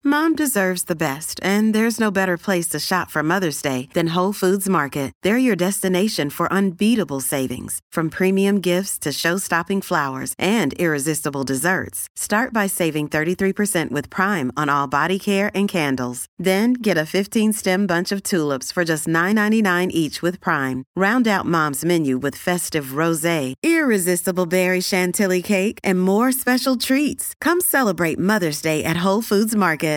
Mom deserves the best, and there's no better place to shop for Mother's Day than Whole Foods Market. They're your destination for unbeatable savings, from premium gifts to show-stopping flowers and irresistible desserts. Start by saving 33% with Prime on all body care and candles. Then get a 15-stem bunch of tulips for just $9.99 each with Prime. Round out Mom's menu with festive rosé, irresistible berry chantilly cake, and more special treats. Come celebrate Mother's Day at Whole Foods Market.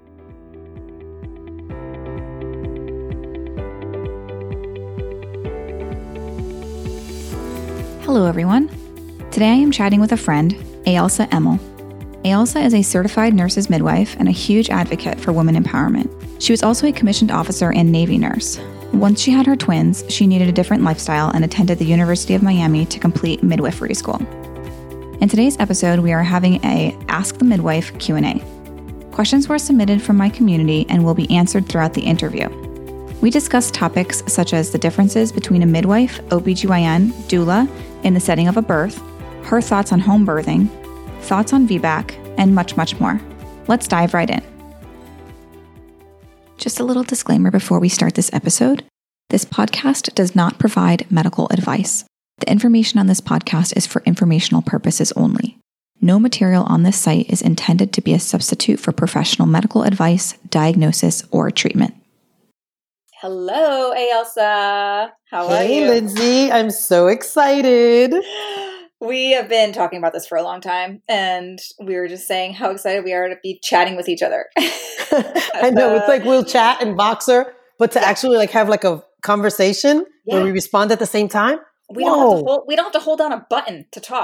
Hello, everyone. Today I am chatting with a friend, Ailsa Emmel. Ailsa is a certified nurse's midwife and a huge advocate for women empowerment. She was also a commissioned officer and Navy nurse. Once she had her twins, she needed a different lifestyle and attended the University of Miami to complete midwifery school. In today's episode, we are having a Ask the Midwife Q&A. Questions were submitted from my community and will be answered throughout the interview. We discuss topics such as the differences between a midwife, OBGYN, doula, in the setting of a birth, her thoughts on home birthing, thoughts on VBAC, and much, much more. Let's dive right in. Just a little disclaimer before we start this episode. This podcast does not provide medical advice. The information on this podcast is for informational purposes only. No material on this site is intended to be a substitute for professional medical advice, diagnosis, or treatment. Hello, Ailsa. How are you? Hey, Lindsay. I'm so excited. We have been talking about this for a long time, and we were just saying how excited we are to be chatting with each other. I know. It's like we'll chat and Voxer, but to actually like have like a conversation where we respond at the same time. We don't have to hold down a button to talk.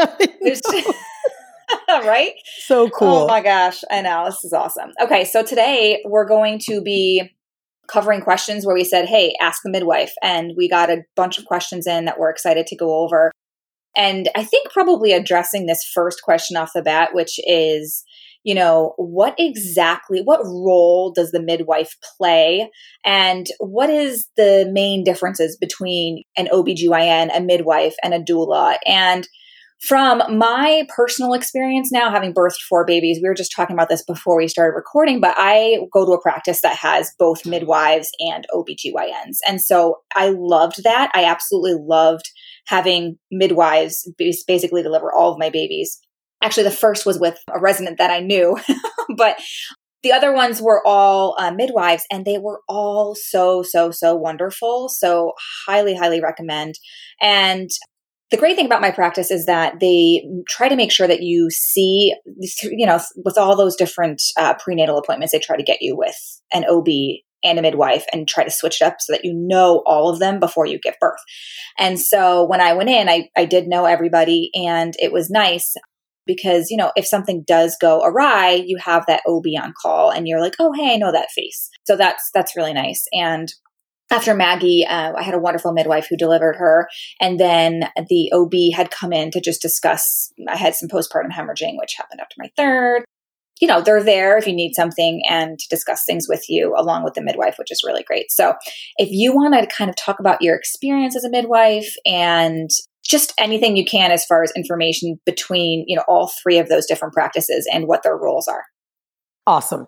Right? So cool. Oh my gosh. I know. This is awesome. Okay. So today we're going to be covering questions where we said, hey, ask the midwife. And we got a bunch of questions in that we're excited to go over. And I think probably addressing this first question off the bat, which is, what role does the midwife play? And what is the main differences between an OBGYN, a midwife, and a doula? And from my personal experience now, having birthed 4 babies, we were just talking about this before we started recording, but I go to a practice that has both midwives and OBGYNs. And so I loved that. I absolutely loved having midwives basically deliver all of my babies. Actually, the first was with a resident that I knew, but the other ones were all midwives, and they were all so wonderful. So highly, highly recommend. And the great thing about my practice is that they try to make sure that you see, with all those different prenatal appointments, they try to get you with an OB and a midwife and try to switch it up so that you know all of them before you give birth. And so when I went in, I did know everybody, and it was nice because, if something does go awry, you have that OB on call and you're like, oh, hey, I know that face. So that's really nice. And after Maggie, I had a wonderful midwife who delivered her. And then the OB had come in to just discuss, I had some postpartum hemorrhaging, which happened after my 3rd. They're there if you need something and to discuss things with you along with the midwife, which is really great. So if you want to kind of talk about your experience as a midwife and just anything you can as far as information between, all 3 of those different practices and what their roles are. Awesome.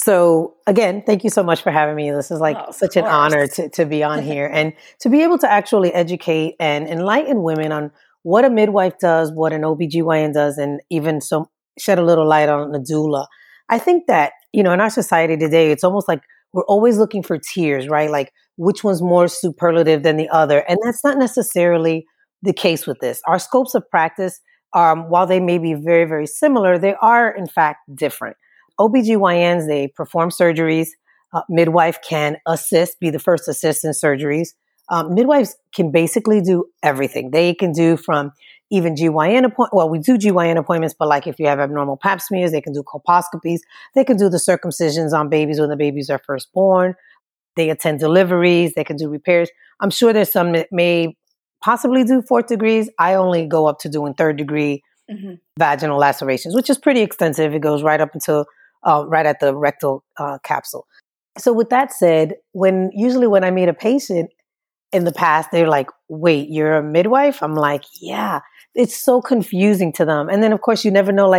So again, thank you so much for having me. This is such an honor to be on here and to be able to actually educate and enlighten women on what a midwife does, what an OBGYN does, and even shed a little light on the doula. I think that, in our society today, it's almost like we're always looking for tiers, right? Like which one's more superlative than the other. And that's not necessarily the case with this. Our scopes of practice, while they may be very, very similar, they are in fact different. OBGYNs, they perform surgeries. Midwife can be the first assist in surgeries. Midwives can basically do everything. They can do from even GYN appointments. Well, we do GYN appointments, but like if you have abnormal pap smears, they can do colposcopies. They can do the circumcisions on babies when the babies are first born. They attend deliveries. They can do repairs. I'm sure there's some that may possibly do 4th degrees. I only go up to doing 3rd degree vaginal lacerations, which is pretty extensive. It goes right up until right at the rectal capsule. So with that said, usually when I meet a patient in the past, they're like, wait, you're a midwife? I'm like, yeah. It's so confusing to them. And then of course you never know, like,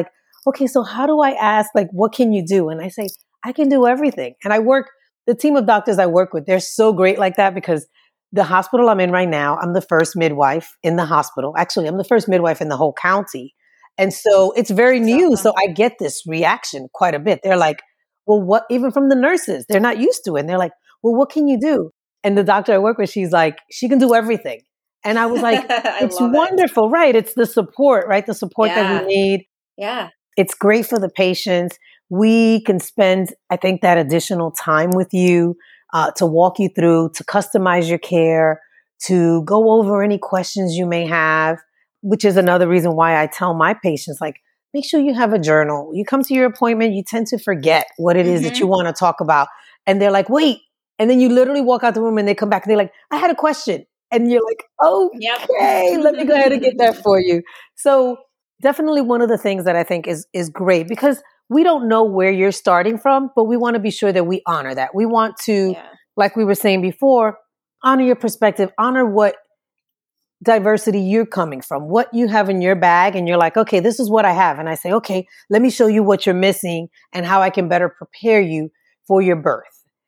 okay, so how do I ask, like, what can you do? And I say, I can do everything. And the team of doctors I work with, they're so great like that, because the hospital I'm in right now, I'm the first midwife in the hospital. Actually, I'm the first midwife in the whole county. And so it's very new. So I get this reaction quite a bit. They're like, well, what, even from the nurses, they're not used to it. And they're like, well, what can you do? And the doctor I work with, she's like, she can do everything. And I was like, it's wonderful, right? It's the support, right? The support that we need. Yeah. It's great for the patients. We can spend, I think, that additional time with you to walk you through, to customize your care, to go over any questions you may have, which is another reason why I tell my patients, like, make sure you have a journal. You come to your appointment, you tend to forget what it is that you want to talk about. And they're like, wait. And then you literally walk out the room and they come back and they're like, I had a question. And you're like, okay, let me go ahead and get that for you. So definitely one of the things that I think is great, because we don't know where you're starting from, but we want to be sure that we honor that. We want to, like we were saying before, honor your perspective, honor what diversity you're coming from, what you have in your bag. And you're like, okay, this is what I have. And I say, okay, let me show you what you're missing and how I can better prepare you for your birth.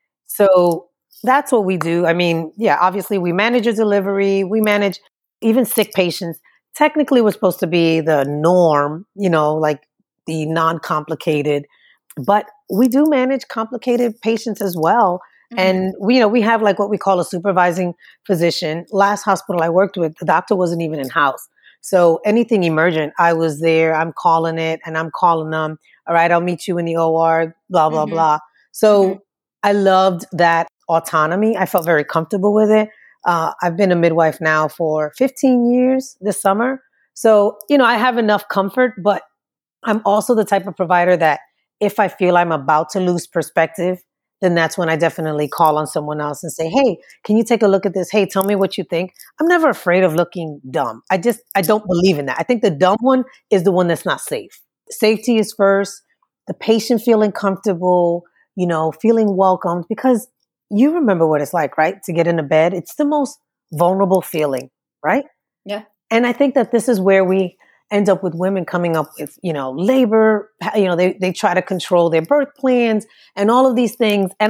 So that's what we do. I mean, obviously we manage your delivery. We manage even sick patients. Technically, we're supposed to be the norm, like the non-complicated, but we do manage complicated patients as well. And we have like what we call a supervising physician. Last hospital I worked with, the doctor wasn't even in house. So anything emergent, I was there, I'm calling it and I'm calling them. All right, I'll meet you in the OR, blah, blah, blah. So I loved that autonomy. I felt very comfortable with it. I've been a midwife now for 15 years this summer. So, I have enough comfort, but I'm also the type of provider that if I feel I'm about to lose perspective, then that's when I definitely call on someone else and say, hey, can you take a look at this? Hey, tell me what you think. I'm never afraid of looking dumb. I don't believe in that. I think the dumb one is the one that's not safe. Safety is first, the patient feeling comfortable, feeling welcomed, because you remember what it's like, right? To get into bed. It's the most vulnerable feeling, right? Yeah. And I think that this is where we end up with women coming up with, labor, they try to control their birth plans and all of these things. And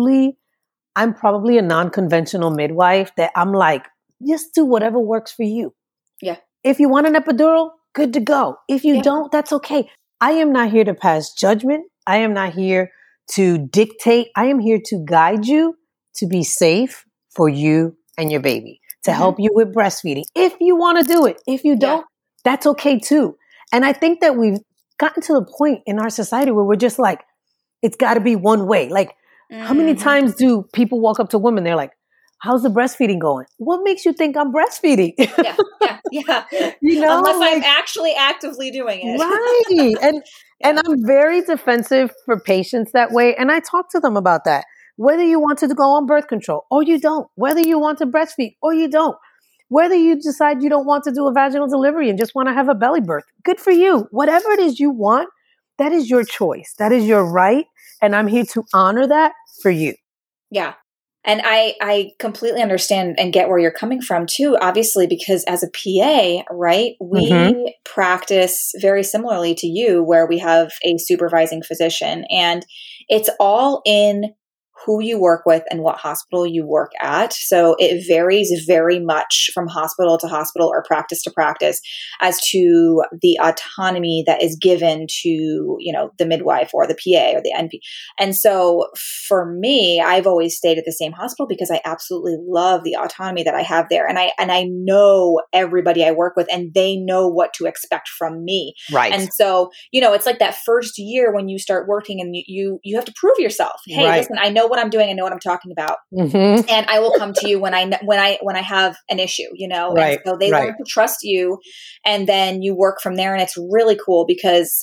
I'm probably a non-conventional midwife that I'm like, just do whatever works for you. Yeah. If you want an epidural, good to go. If you don't, that's okay. I am not here to pass judgment. I am not here to dictate. I am here to guide you to be safe for you and your baby, to help you with breastfeeding. If you want to do it, if you don't, that's okay too. And I think that we've gotten to the point in our society where we're just like, it's got to be one way. Like, how many times do people walk up to women? They're like, how's the breastfeeding going? What makes you think I'm breastfeeding? Yeah. Unless I'm actually actively doing it. Right. And I'm very defensive for patients that way. And I talk to them about that. Whether you want to go on birth control or you don't, whether you want to breastfeed or you don't, whether you decide you don't want to do a vaginal delivery and just want to have a belly birth, good for you. Whatever it is you want, that is your choice. That is your right. And I'm here to honor that for you. Yeah. And I completely understand and get where you're coming from too, obviously, because as a PA, right, we practice very similarly to you, where we have a supervising physician, and it's all in who you work with and what hospital you work at. So it varies very much from hospital to hospital or practice to practice as to the autonomy that is given to, the midwife or the PA or the NP. And so for me, I've always stayed at the same hospital because I absolutely love the autonomy that I have there. And I know everybody I work with and they know what to expect from me. Right. And so, it's like that first year when you start working and you have to prove yourself. Hey, listen, I know what I'm doing. I know what I'm talking about. And I will come to you when I have an issue, Right. And so they learn to trust you, and then you work from there. And it's really cool because,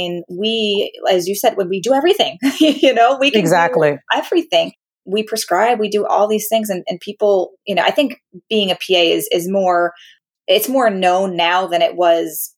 we, as you said, when we do everything, we can do everything. We prescribe, we do all these things, and people, I think being a PA is more, it's more known now than it was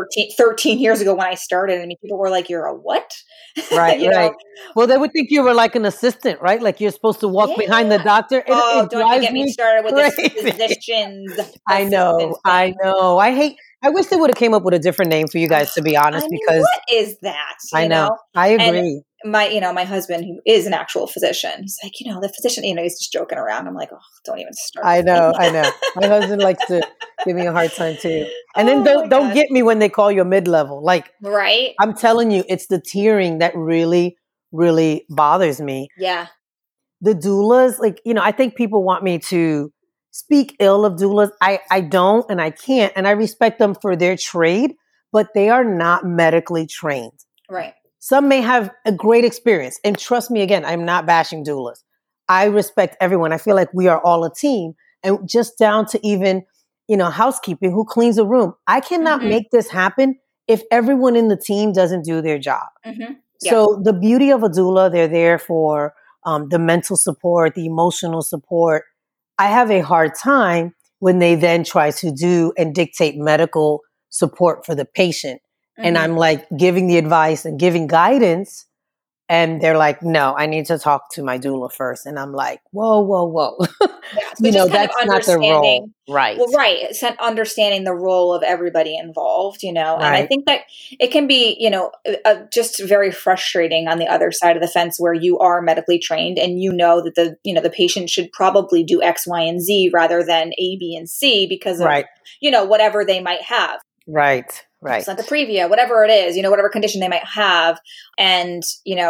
13 years ago when I started. People were like, you're a what? Right, right. Well, they would think you were like an assistant, right? Like you're supposed to walk behind the doctor. Don't get me started with this physicians. I know. I hate, I wish they would have came up with a different name for you guys, to be honest, because what is that? I know. I agree. And my husband, who is an actual physician, he's like, the physician, he's just joking around. I'm like, oh, don't even start. I know. My husband likes to give me a hard time too. And then don't get me when they call you a mid-level. Like, right. I'm telling you, it's the tiering that really, really bothers me. Yeah. The doulas, like, I think people want me to speak ill of doulas. I don't, and I can't, and I respect them for their trade, but they are not medically trained. Right. Some may have a great experience. And trust me, again, I'm not bashing doulas. I respect everyone. I feel like we are all a team. And just down to even, housekeeping, who cleans a room. I cannot make this happen if everyone in the team doesn't do their job. Mm-hmm. Yep. So the beauty of a doula, they're there for the mental support, the emotional support. I have a hard time when they then try to do and dictate medical support for the patient. Mm-hmm. And I'm like giving the advice and giving guidance. And they're like, no, I need to talk to my doula first. And I'm like, whoa. Yeah, so that's not the role. Right. Well, right. It's understanding the role of everybody involved, And I think that it can be, just very frustrating on the other side of the fence where you are medically trained and that the patient should probably do X, Y, and Z rather than A, B, and C because of, whatever they might have. Right. Syntheprevia, whatever it is, whatever condition they might have, and,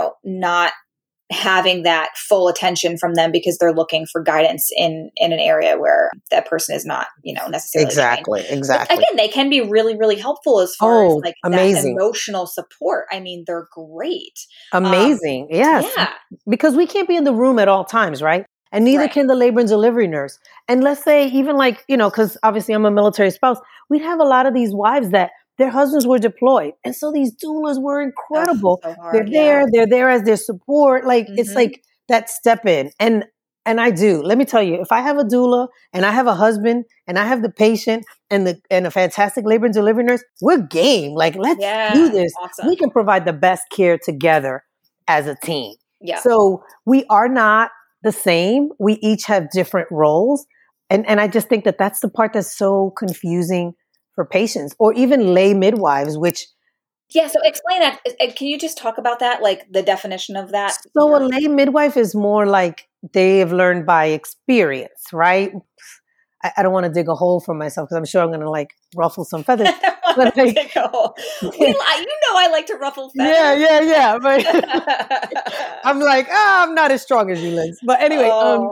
not having that full attention from them because they're looking for guidance in an area where that person is not, necessarily Exactly. But again, they can be really, really helpful as far as like amazing. That emotional support. I mean, they're great. Amazing. Yes. Yeah. Because we can't be in the room at all times, right? And neither can the labor and delivery nurse. And let's say even like, because obviously I'm a military spouse, we'd have a lot of these wives that their husbands were deployed. And so these doulas were incredible. So hard, they're there as their support. Like, it's like that step in. And I do. Let me tell you, if I have a doula and I have a husband and I have the patient and a fantastic labor and delivery nurse, we're game. Like, let's do this. Awesome. We can provide the best care together as a team. Yeah. So we are not the same. We each have different roles. And I just think that that's the part that's so confusing for patients or even lay midwives, which... Yeah, so explain that. Can you just talk about that, like the definition of that? So a lay midwife is more like they have learned by experience, right? I don't want to dig a hole for myself because I'm sure I'm going to like ruffle some feathers. But dig a hole. I like to ruffle feathers. Yeah. But I'm like, I'm not as strong as you, Liz. But anyway,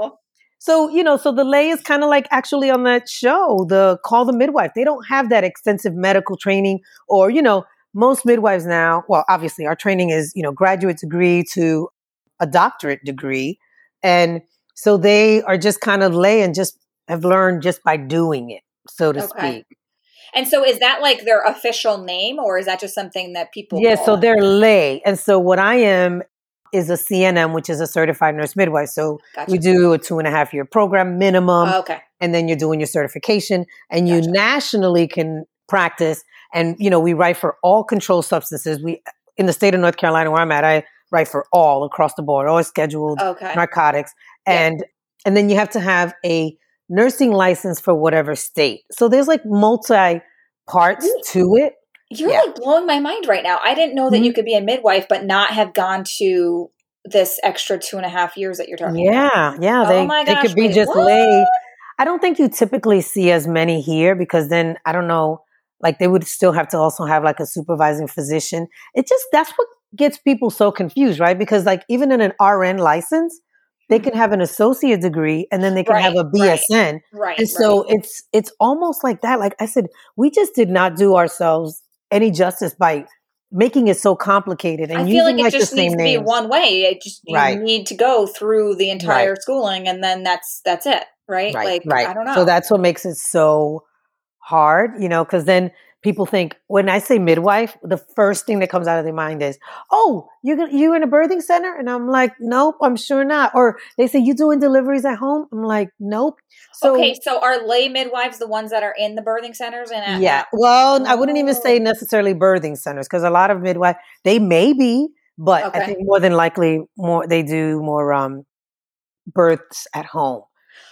So the lay is kind of like actually on that show, the Call the Midwife. They don't have that extensive medical training or, most midwives now, well, obviously our training is, graduate degree to a doctorate degree. And so they are just kind of lay and just have learned just by doing it, so to speak. And so is that like their official name or is that just something that people call? So they're lay. And so what I am is a CNM, which is a certified nurse midwife. So we do a 2.5-year program minimum. Okay. And then you're doing your certification and you nationally can practice. And, we write for all controlled substances. In the state of North Carolina where I'm at, I write for all across the board, all scheduled narcotics. And then you have to have a nursing license for whatever state. So there's like multi-parts to it. You're like blowing my mind right now. I didn't know that you could be a midwife, but not have gone to this extra 2.5 years that you're talking about. Yeah. They could be just lay. I don't think you typically see as many here because then, I don't know, like they would still have to also have like a supervising physician. That's what gets people so confused, right? Because like even in an RN license, they can have an associate degree and then they can have a BSN. Right. And so it's almost like that. Like I said, we just did not do ourselves any justice by making it so complicated and I feel like it just needs to be one way. You need to go through the entire schooling and then that's it, right? Right. I don't know. So that's what makes it so hard, because then people think when I say midwife, the first thing that comes out of their mind is, "Oh, you're in a birthing center?" And I'm like, "Nope, I'm sure not." Or they say, "You doing deliveries at home?" I'm like, "Nope." So are lay midwives the ones that are in the birthing centers? Well, I wouldn't even say necessarily birthing centers because a lot of midwives, they may be, but I think more than likely they do more births at home.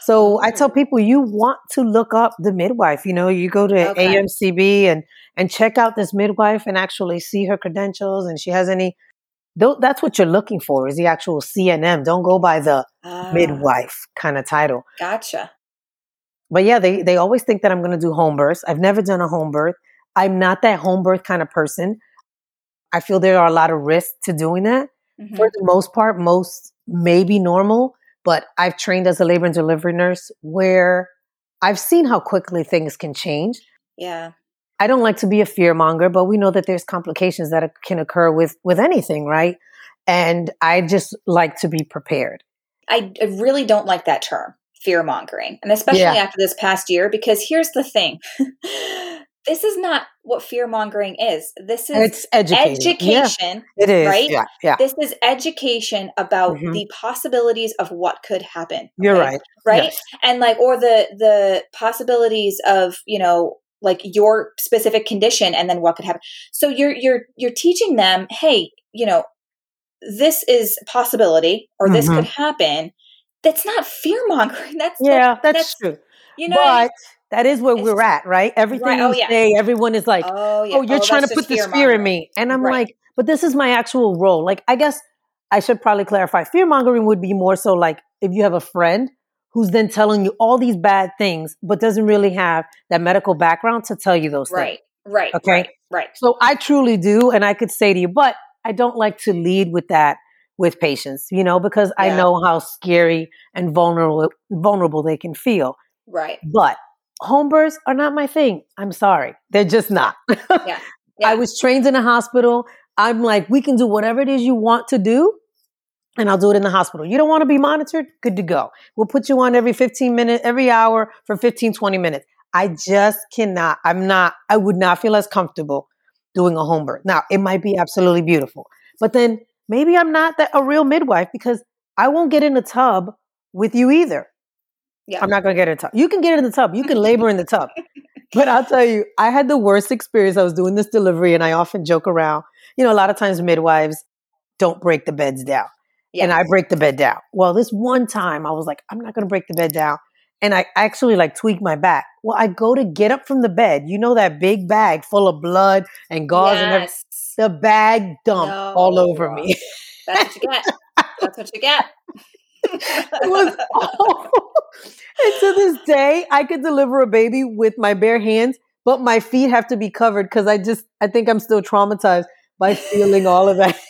So I tell people, you want to look up the midwife. You go to AMCB and check out this midwife and actually see her credentials, and she has any. That's what you're looking for, is the actual CNM. Don't go by the midwife kind of title. Gotcha. But yeah, they always think that I'm going to do home births. I've never done a home birth. I'm not that home birth kind of person. I feel there are a lot of risks to doing that. Mm-hmm. For the most part, most may be normal, but I've trained as a labor and delivery nurse where I've seen how quickly things can change. Yeah. I don't like to be a fear monger, but we know that there's complications that can occur with anything, right? And I just like to be prepared. I really don't like that term, fear mongering, and especially after this past year, because here's the thing. This is not what fear mongering is. This is it's education. Yeah, it is. Right? Yeah. This is education about the possibilities of what could happen. You're right. Right? Yes. And or the possibilities of, your specific condition and then what could happen. So you're teaching them, hey, this is a possibility or this could happen. That's not fear mongering. That's true. But that is where we're at, right? Everything you say, everyone is like, you're trying to put this fear in me. And I'm like, but this is my actual role. Like, I guess I should probably clarify. Fear mongering would be more so like if you have a friend who's then telling you all these bad things, but doesn't really have that medical background to tell you those things. Right. Okay. Right. So I truly do. And I could say to you, but I don't like to lead with that with patients, because I know how scary and vulnerable they can feel. Right. But home births are not my thing. I'm sorry. They're just not. Yeah. I was trained in a hospital. I'm like, we can do whatever it is you want to do, and I'll do it in the hospital. You don't want to be monitored? Good to go. We'll put you on every hour for 15, 20 minutes. I just cannot. I would not feel as comfortable doing a home birth. Now, it might be absolutely beautiful, but then maybe I'm not a real midwife because I won't get in the tub with you either. Yeah. I'm not going to get in the tub. You can get in the tub. You can labor in the tub. But I'll tell you, I had the worst experience. I was doing this delivery and I often joke around. A lot of times midwives don't break the beds down. Yeah. And I break the bed down. Well, this one time I was like, I'm not going to break the bed down. And I actually tweaked my back. Well, I go to get up from the bed. That big bag full of blood and gauze and everything. The bag dumped all over me. That's what you get. That's what you get. It was awful. And to this day, I could deliver a baby with my bare hands, but my feet have to be covered because I think I'm still traumatized by feeling all of that.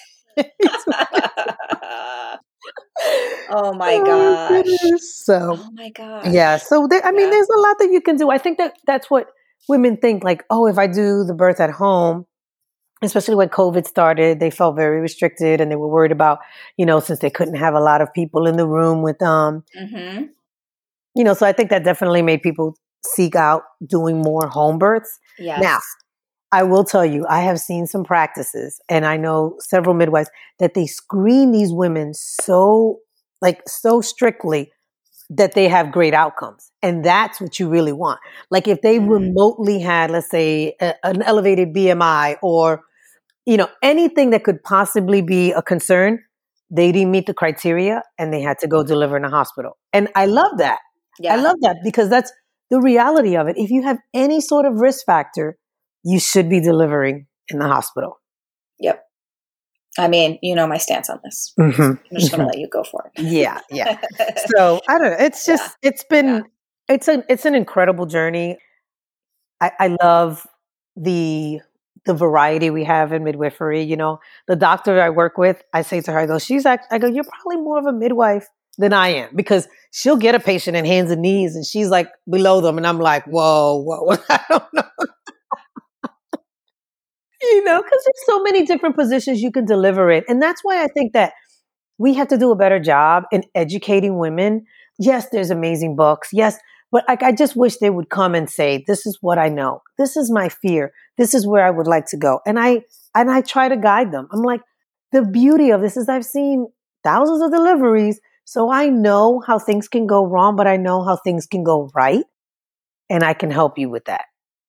Oh my gosh. Oh my gosh. Yeah. So there's a lot that you can do. I think that's what women think, like, oh, if I do the birth at home, especially when COVID started, they felt very restricted and they were worried about, since they couldn't have a lot of people in the room with them. So I think that definitely made people seek out doing more home births. Yes. Now, I will tell you, I have seen some practices and I know several midwives that they screen these women so strictly that they have great outcomes. And that's what you really want. Like if they remotely had, let's say, an elevated BMI or, anything that could possibly be a concern, they didn't meet the criteria and they had to go deliver in a hospital. And I love that. Yeah. I love that because that's the reality of it. If you have any sort of risk factor, you should be delivering in the hospital. Yep. I mean, my stance on this. I'm just going to let you go for it. Yeah. So I don't know. It's just, it's an incredible journey. I love the variety we have in midwifery. The doctor I work with, I say to her, I go, you're probably more of a midwife than I am because she'll get a patient in hands and knees and she's like below them. And I'm like, whoa, I don't know. Because there's so many different positions you can deliver it. And that's why I think that we have to do a better job in educating women. Yes, there's amazing books. Yes. But I just wish they would come and say, this is what I know. This is my fear. This is where I would like to go. And I try to guide them. I'm like, the beauty of this is I've seen thousands of deliveries. So I know how things can go wrong, but I know how things can go right. And I can help you with that.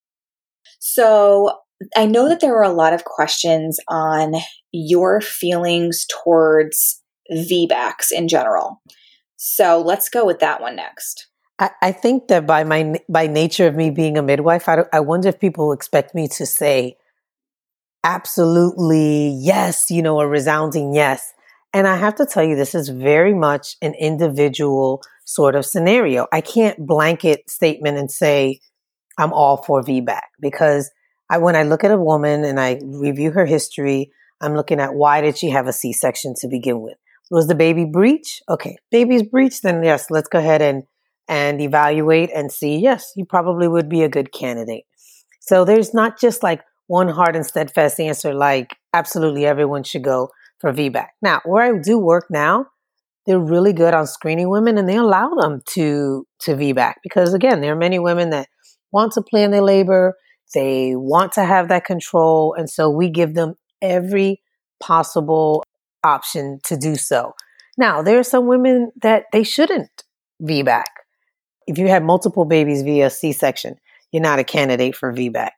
So I know that there were a lot of questions on your feelings towards VBACs in general. So let's go with that one next. I think that by nature of me being a midwife, I wonder if people expect me to say absolutely yes, a resounding yes. And I have to tell you, this is very much an individual sort of scenario. I can't blanket statement and say I'm all for VBAC because when I look at a woman and I review her history, I'm looking at why did she have a C-section to begin with? Was the baby breech? Okay, baby's breech, then yes, let's go ahead and evaluate and see, yes, you probably would be a good candidate. So there's not just like one hard and steadfast answer, like absolutely everyone should go for VBAC. Now, where I do work now, they're really good on screening women and they allow them to VBAC because again, there are many women that want to plan their labor. They want to have that control. And so we give them every possible option to do so. Now, there are some women that they shouldn't VBAC. If you have multiple babies via C-section, you're not a candidate for VBAC.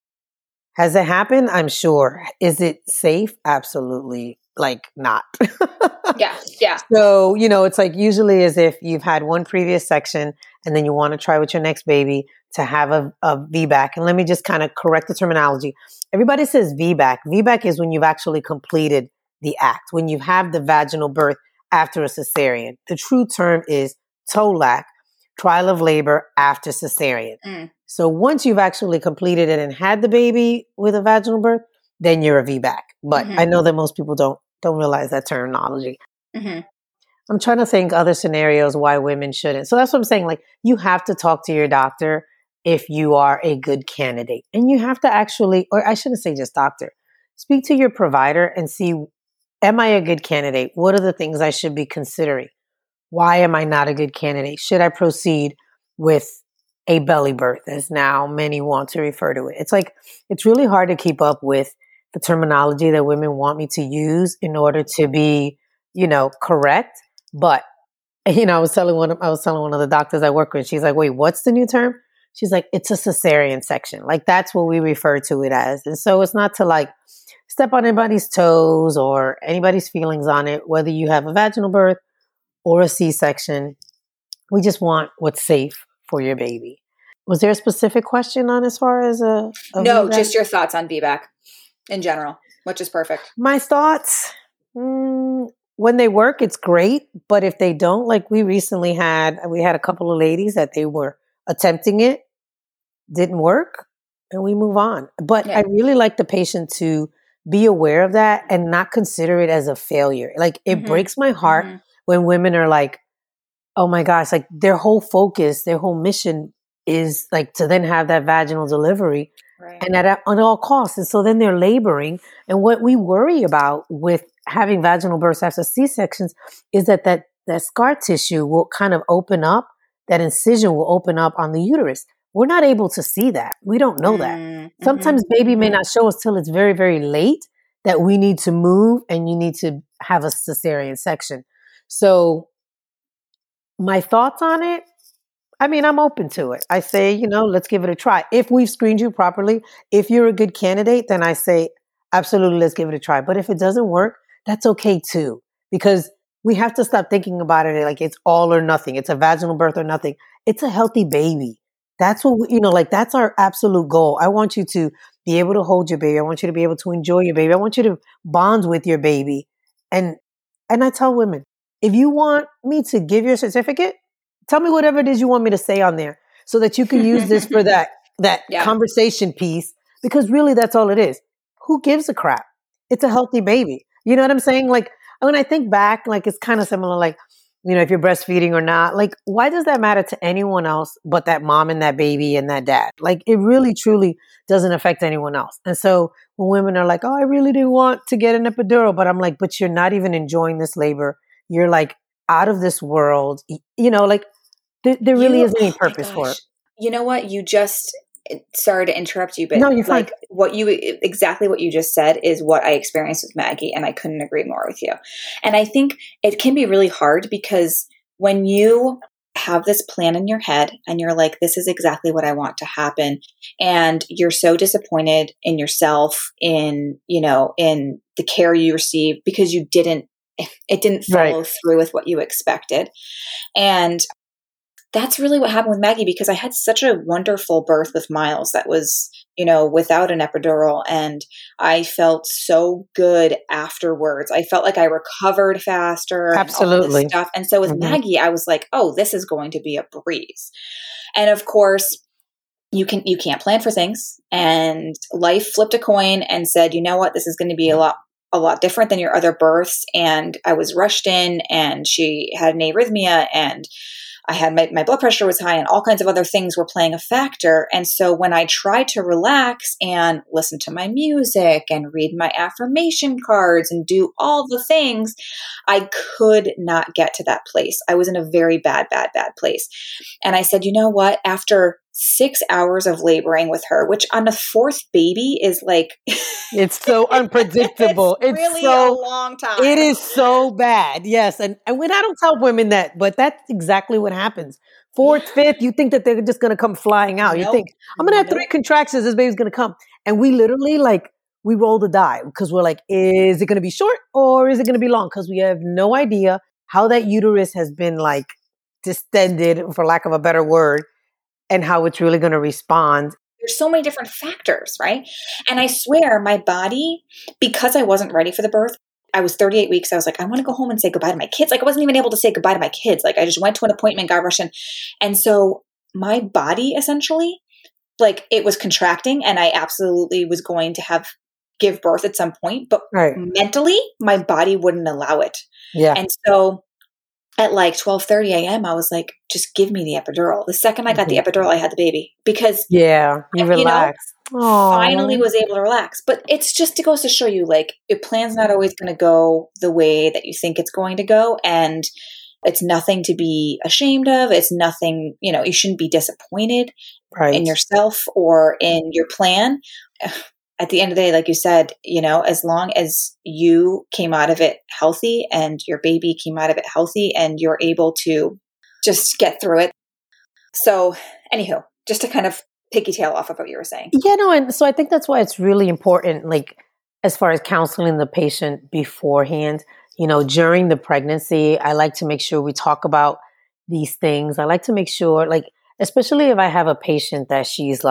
Has it happened? I'm sure. Is it safe? Absolutely. Like not. Yeah. So, it's like usually as if you've had one previous section and then you want to try with your next baby to have a VBAC. And let me just kind of correct the terminology. Everybody says VBAC. VBAC is when you've actually completed the act, when you have the vaginal birth after a cesarean. The true term is TOLAC, trial of labor after cesarean. So once you've actually completed it and had the baby with a vaginal birth, then you're a VBAC. But I know that most people don't realize that terminology. I'm trying to think other scenarios why women shouldn't. So that's what I'm saying. Like you have to talk to your doctor if you are a good candidate. And you have to actually, or I shouldn't say just doctor, speak to your provider and see, am I a good candidate? What are the things I should be considering? Why am I not a good candidate? Should I proceed with a belly birth, as now many want to refer to it? It's like, it's really hard to keep up with the terminology that women want me to use in order to be, correct. But, I was telling one of the doctors I work with, she's like, wait, what's the new term? She's like, it's a cesarean section. Like that's what we refer to it as. And so it's not to like step on anybody's toes or anybody's feelings on it, whether you have a vaginal birth or a C-section. We just want what's safe for your baby. Was there a specific question on as far as a No, VBAC? Just your thoughts on VBAC in general, which is perfect. My thoughts, when they work, it's great. But if they don't, like we had a couple of ladies that they were attempting it, didn't work, and we move on. But I really like the patient to be aware of that and not consider it as a failure. Like it breaks my heart when women are like, oh my gosh, like their whole focus, their whole mission is like to then have that vaginal delivery and at all costs. And so then they're laboring. And what we worry about with having vaginal births after C-sections is that scar tissue will kind of open up, that incision will open up on the uterus. We're not able to see that. We don't know that. Sometimes baby may not show us till it's very, very late that we need to move and you need to have a cesarean section. So my thoughts on it, I mean, I'm open to it. I say, let's give it a try. If we've screened you properly, if you're a good candidate, then I say, absolutely, let's give it a try. But if it doesn't work, that's okay too. Because we have to stop thinking about it like it's all or nothing. It's a vaginal birth or nothing. It's a healthy baby. That's what, that's our absolute goal. I want you to be able to hold your baby. I want you to be able to enjoy your baby. I want you to bond with your baby. And I tell women, if you want me to give your certificate, tell me whatever it is you want me to say on there so that you can use this for that conversation piece, because really that's all it is. Who gives a crap? It's a healthy baby. You know what I'm saying? Like when I think back, like it's kind of similar, like, if you're breastfeeding or not, like why does that matter to anyone else but that mom and that baby and that dad? Like it really, truly doesn't affect anyone else. And so when women are like, oh, I really didn't want to get an epidural, but I'm like, but you're not even enjoying this labor. You're like out of this world, like there really isn't any purpose for it. You know what? You just, sorry to interrupt you, but no, you're fine. Exactly what you just said is what I experienced with Maggie, and I couldn't agree more with you. And I think it can be really hard because when you have this plan in your head and you're like, this is exactly what I want to happen, and you're so disappointed in yourself, in the care you received because it didn't follow through with what you expected. And that's really what happened with Maggie, because I had such a wonderful birth with Miles that was, without an epidural. And I felt so good afterwards. I felt like I recovered faster. Absolutely. And all this stuff. And so with Maggie, I was like, oh, this is going to be a breeze. And of course, you can't plan for things. And life flipped a coin and said, you know what, this is going to be a lot different than your other births. And I was rushed in, and she had an arrhythmia, and I had my blood pressure was high, and all kinds of other things were playing a factor. And so when I tried to relax and listen to my music and read my affirmation cards and do all the things, I could not get to that place. I was in a very bad place. And I said, you know what? After 6 hours of laboring with her, which on the fourth baby is like, it's so unpredictable. It's really so, a long time. It is so bad. Yes. And when I don't tell women that, but that's exactly what happens. Fourth, fifth, you think that they're just going to come flying out. You think, I'm going to have 3 contractions. This baby's going to come. And we literally we roll the die because we're like, is it going to be short or is it going to be long? Because we have no idea how that uterus has been distended, for lack of a better word, and how it's really going to respond. There's so many different factors, right? And I swear my body, because I wasn't ready for the birth, I was 38 weeks. I was like, I want to go home and say goodbye to my kids. I wasn't even able to say goodbye to my kids. I just went to an appointment, got rushed in. And so my body essentially, it was contracting, and I absolutely was going to give birth at some point, but mentally my body wouldn't allow it. Yeah. And so at 12:30 a.m., I was like, just give me the epidural. The second I got the epidural, I had the baby, because you relaxed. Finally was able to relax. But it's just, it goes to show you, your plan's not always going to go the way that you think it's going to go. And it's nothing to be ashamed of. It's nothing, you shouldn't be disappointed in yourself or in your plan. At the end of the day, like you said, as long as you came out of it healthy and your baby came out of it healthy and you're able to just get through it. So anywho, just to kind of piggytail off of what you were saying. Yeah, no. And so I think that's why it's really important, as far as counseling the patient beforehand, during the pregnancy, I like to make sure we talk about these things. I like to make sure, especially if I have a patient that she's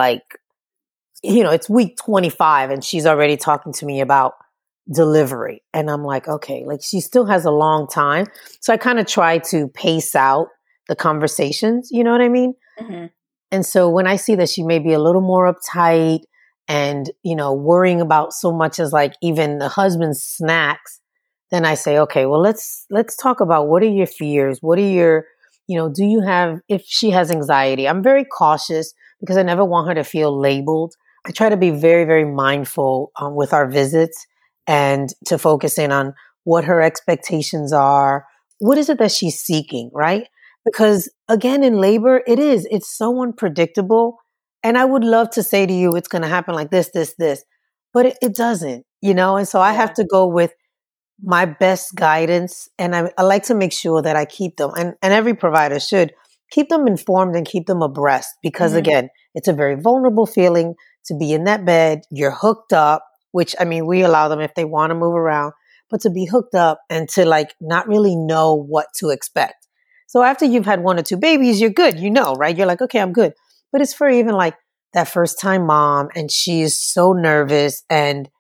it's week 25 and she's already talking to me about delivery. And I'm like, okay, she still has a long time. So I kind of try to pace out the conversations, you know what I mean? Mm-hmm. And so when I see that she may be a little more uptight and, worrying about so much as even the husband's snacks, then I say, okay, well, let's talk about what are your fears? What are your, do you have, if she has anxiety? I'm very cautious because I never want her to feel labeled. I try to be very, very mindful with our visits and to focus in on what her expectations are. What is it that she's seeking, right? Because again, in labor, it's so unpredictable. And I would love to say to you, it's going to happen like this, but it doesn't, And so I have to go with my best guidance. And I like to make sure that I keep them, and every provider should keep them informed and keep them abreast, because again, it's a very vulnerable feeling to be in that bed. You're hooked up, which, we allow them if they want to move around, but to be hooked up and to not really know what to expect. So after you've had 1 or 2 babies, you're good, right? You're like, okay, I'm good. But it's for even that first time mom, and she's so nervous and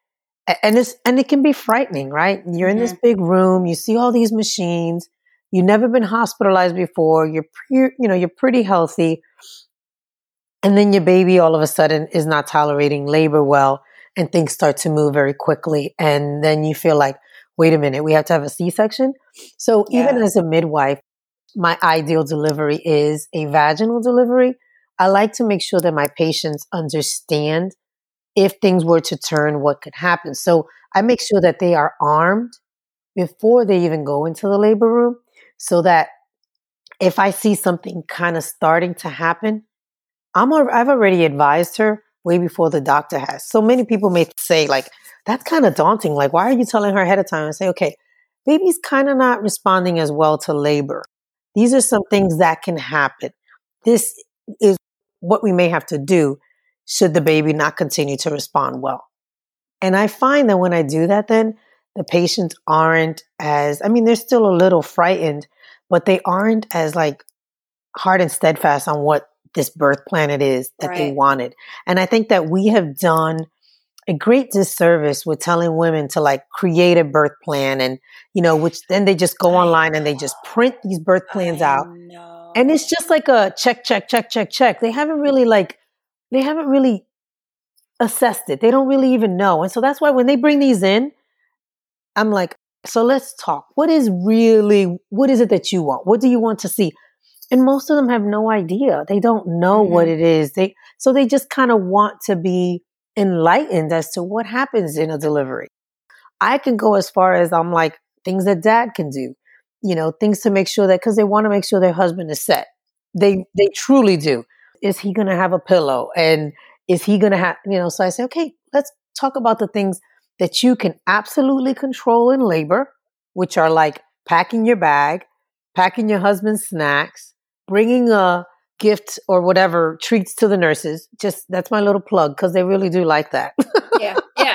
it can be frightening, right? You're in this big room, you see all these machines, you've never been hospitalized before, you're pretty healthy. And then your baby all of a sudden is not tolerating labor well, and things start to move very quickly. And then you feel like, wait a minute, we have to have a C-section. So even as a midwife, my ideal delivery is a vaginal delivery. I like to make sure that my patients understand if things were to turn, what could happen. So I make sure that they are armed before they even go into the labor room, so that if I see something kind of starting to happen, I've already advised her way before the doctor has. So many people may say that's kind of daunting. Why are you telling her ahead of time? And say, okay, baby's kind of not responding as well to labor. These are some things that can happen. This is what we may have to do should the baby not continue to respond well. And I find that when I do that, then the patients aren't as, they're still a little frightened, but they aren't as hard and steadfast on what this birth plan it is that they wanted. And I think that we have done a great disservice with telling women to like create a birth plan and, which then they just go online and they just print these birth plans out. And it's just like a check. They haven't really assessed it. They don't really even know. And so that's why when they bring these in, I'm like, so let's talk. What is it that you want? What do you want to see? And most of them have no idea. They don't know what it is. So they just kind of want to be enlightened as to what happens in a delivery. I can go as far as I'm like, things that dad can do, things to make sure that, because they want to make sure their husband is set. They truly do. Is he going to have a pillow? And is he going to have, so I say, okay, let's talk about the things that you can absolutely control in labor, which are like packing your bag, packing your husband's snacks, bringing a gift or whatever treats to the nurses. Just that's my little plug because they really do like that. Yeah.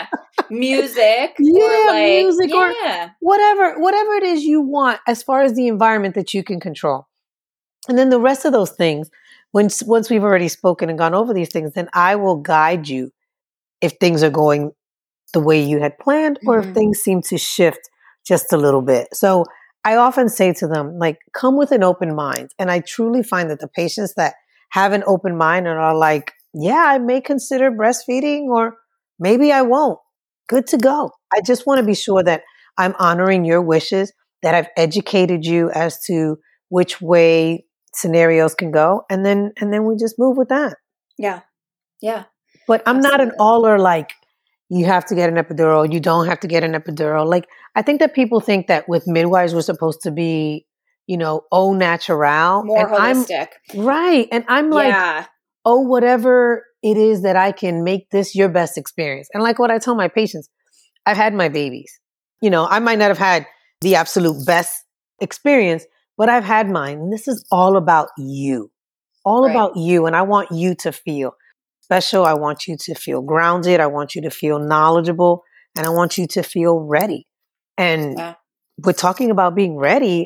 Music. Music or whatever it is you want as far as the environment that you can control. And then the rest of those things, once we've already spoken and gone over these things, then I will guide you if things are going the way you had planned or if things seem to shift just a little bit. So I often say to them, like, come with an open mind. And I truly find that the patients that have an open mind and are like, yeah, I may consider breastfeeding or maybe I won't. Good to go. I just want to be sure that I'm honoring your wishes, that I've educated you as to which way scenarios can go. And then we just move with that. Yeah. Yeah. But I'm not an aller like, you have to get an epidural. You don't have to get an epidural. Like, I think that people think that with midwives, we're supposed to be, au natural. More holistic. Right. And I'm like, whatever it is that I can make this your best experience. And like what I tell my patients, I've had my babies. I might not have had the absolute best experience, but I've had mine. And this is all about you. About you. And I want you to feel special. I want you to feel grounded. I want you to feel knowledgeable. And I want you to feel ready. And we're talking about being ready.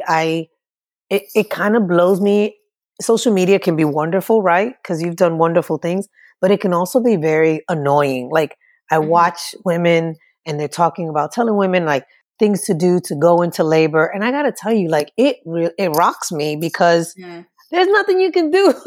It kind of blows me. Social media can be wonderful, right? Because you've done wonderful things, but it can also be very annoying. Like I watch women and they're telling women like things to do to go into labor. And I got to tell you, like it rocks me because there's nothing you can do.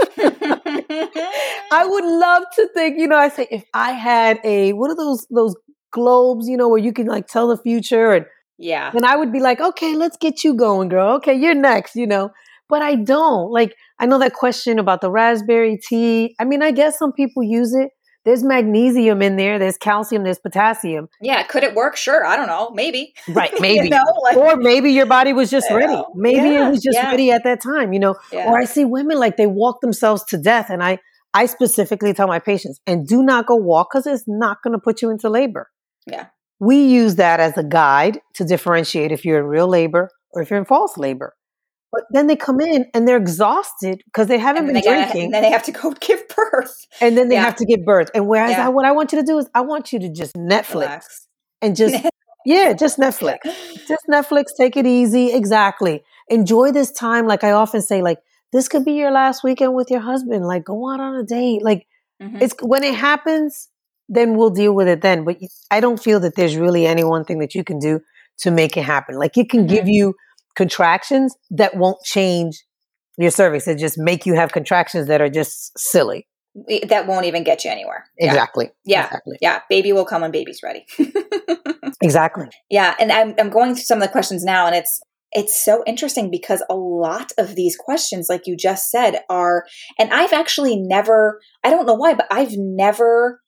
I would love to think, I say if I had what are those globes, where you can like tell the future and then I would be like, okay, let's get you going, girl. Okay, you're next, but I don't. Like, I know that question about the raspberry tea. I mean, I guess some people use it. There's magnesium in there. There's calcium. There's potassium. Yeah. Could it work? Sure. I don't know. Maybe. Right. Maybe. Or maybe your body was just ready. Maybe it was just ready at that time, Or I see women like they walk themselves to death. And I specifically tell my patients, and do not go walk because it's not going to put you into labor. Yeah. We use that as a guide to differentiate if you're in real labor or if you're in false labor. But then they come in and they're exhausted because they haven't been drinking. And then they have to go give birth. And then they have to give birth. And whereas what I want you to do is I want you to just Netflix and just Netflix. Just Netflix, take it easy. Exactly. Enjoy this time. Like I often say, like, this could be your last weekend with your husband. Like go out on a date. Like it's when it happens, then we'll deal with it then. But I don't feel that there's really any one thing that you can do to make it happen. Like it can give you contractions that won't change your cervix. It just make you have contractions that are just silly. That won't even get you anywhere. Exactly. Yeah. Exactly. Yeah. Baby will come when baby's ready. Exactly. Yeah. And I'm going through some of the questions now, and it's so interesting because a lot of these questions, like you just said, and I've actually never, I don't know why, but I've never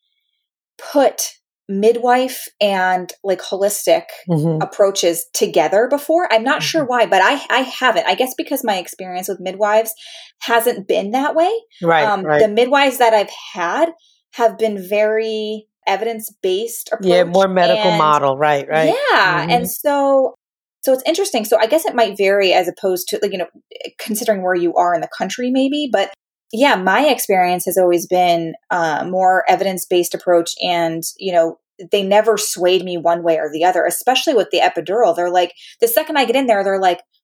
put midwife and like holistic approaches together before. I'm not sure why, but I haven't. I guess because my experience with midwives hasn't been that way. Right. The midwives that I've had have been very evidence-based approach. Yeah, more medical model. Right. Yeah. And so it's interesting. So I guess it might vary as opposed to, like, considering where you are in the country maybe, but yeah, my experience has always been more evidence-based approach, and they never swayed me one way or the other. Especially with the epidural, they're like, the second I get in there, they're like,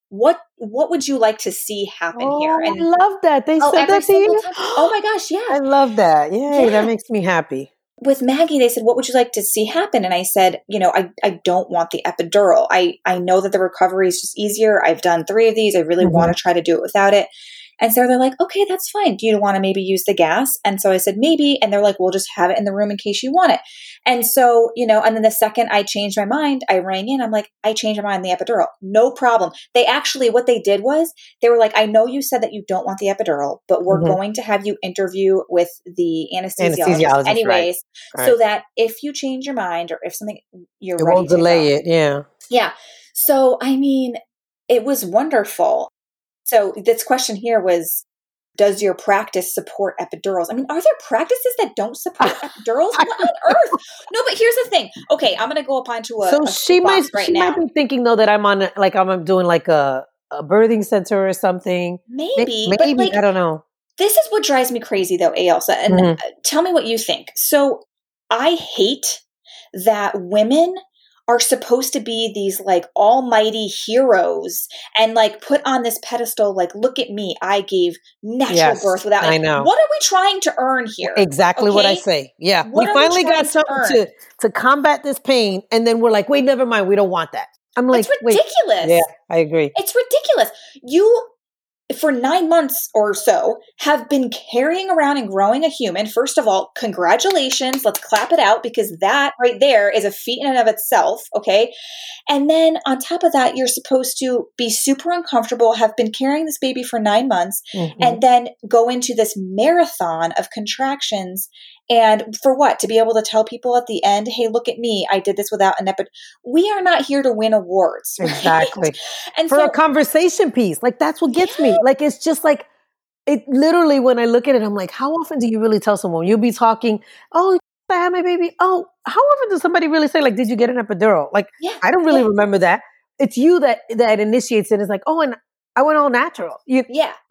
what would you like to see happen here? And I love that. They said that to you? Oh my gosh, yeah. I love that. Yay, that makes me happy. With Maggie, they said, what would you like to see happen? And I said, I don't want the epidural. I know that the recovery is just easier. I've done 3 of these. I really want to try to do it without it. And so they're like, okay, that's fine. Do you want to maybe use the gas? And so I said, maybe. And they're like, we'll just have it in the room in case you want it. And so, and then the second I changed my mind, I rang in. I'm like, I changed my mind, the epidural. No problem. They actually, what they did was they were like, I know you said that you don't want the epidural, but we're going to have you interview with the anesthesiologist anyways, right. So that if you change your mind or if something, it won't delay it. Yeah. Yeah. So, I mean, it was wonderful. So this question here was, does your practice support epidurals? I mean, are there practices that don't support epidurals? What on earth? No, but here's the thing. Okay, I'm going to go up onto a she might be thinking though that I'm doing like a birthing center or something. Maybe but like, I don't know. This is what drives me crazy though, Ailsa. And tell me what you think. So I hate that women are supposed to be these like almighty heroes and like put on this pedestal, like, look at me, I gave natural birth without, like, I know. What are we trying to earn here? Exactly what I say. Yeah. We finally got something to combat this pain. And then we're like, wait, never mind. We don't want that. I'm like, it's ridiculous. Wait. Yeah, I agree. It's ridiculous. You, for 9 months or so, have been carrying around and growing a human. First of all, congratulations. Let's clap it out because that right there is a feat in and of itself. Okay. And then on top of that, you're supposed to be super uncomfortable, have been carrying this baby for 9 months, and then go into this marathon of contractions. And for what? To be able to tell people at the end, hey, look at me. I did this without an epidural. We are not here to win awards. Right? Exactly. And for a conversation piece, like that's what gets me. Like, it's just like, it literally, when I look at it, I'm like, how often do you really tell someone? You'll be talking, oh, I had my baby. Oh, how often does somebody really say, like, did you get an epidural? Like, I don't really remember that. It's you that initiates it. It's like, oh, and I went all natural. Yeah.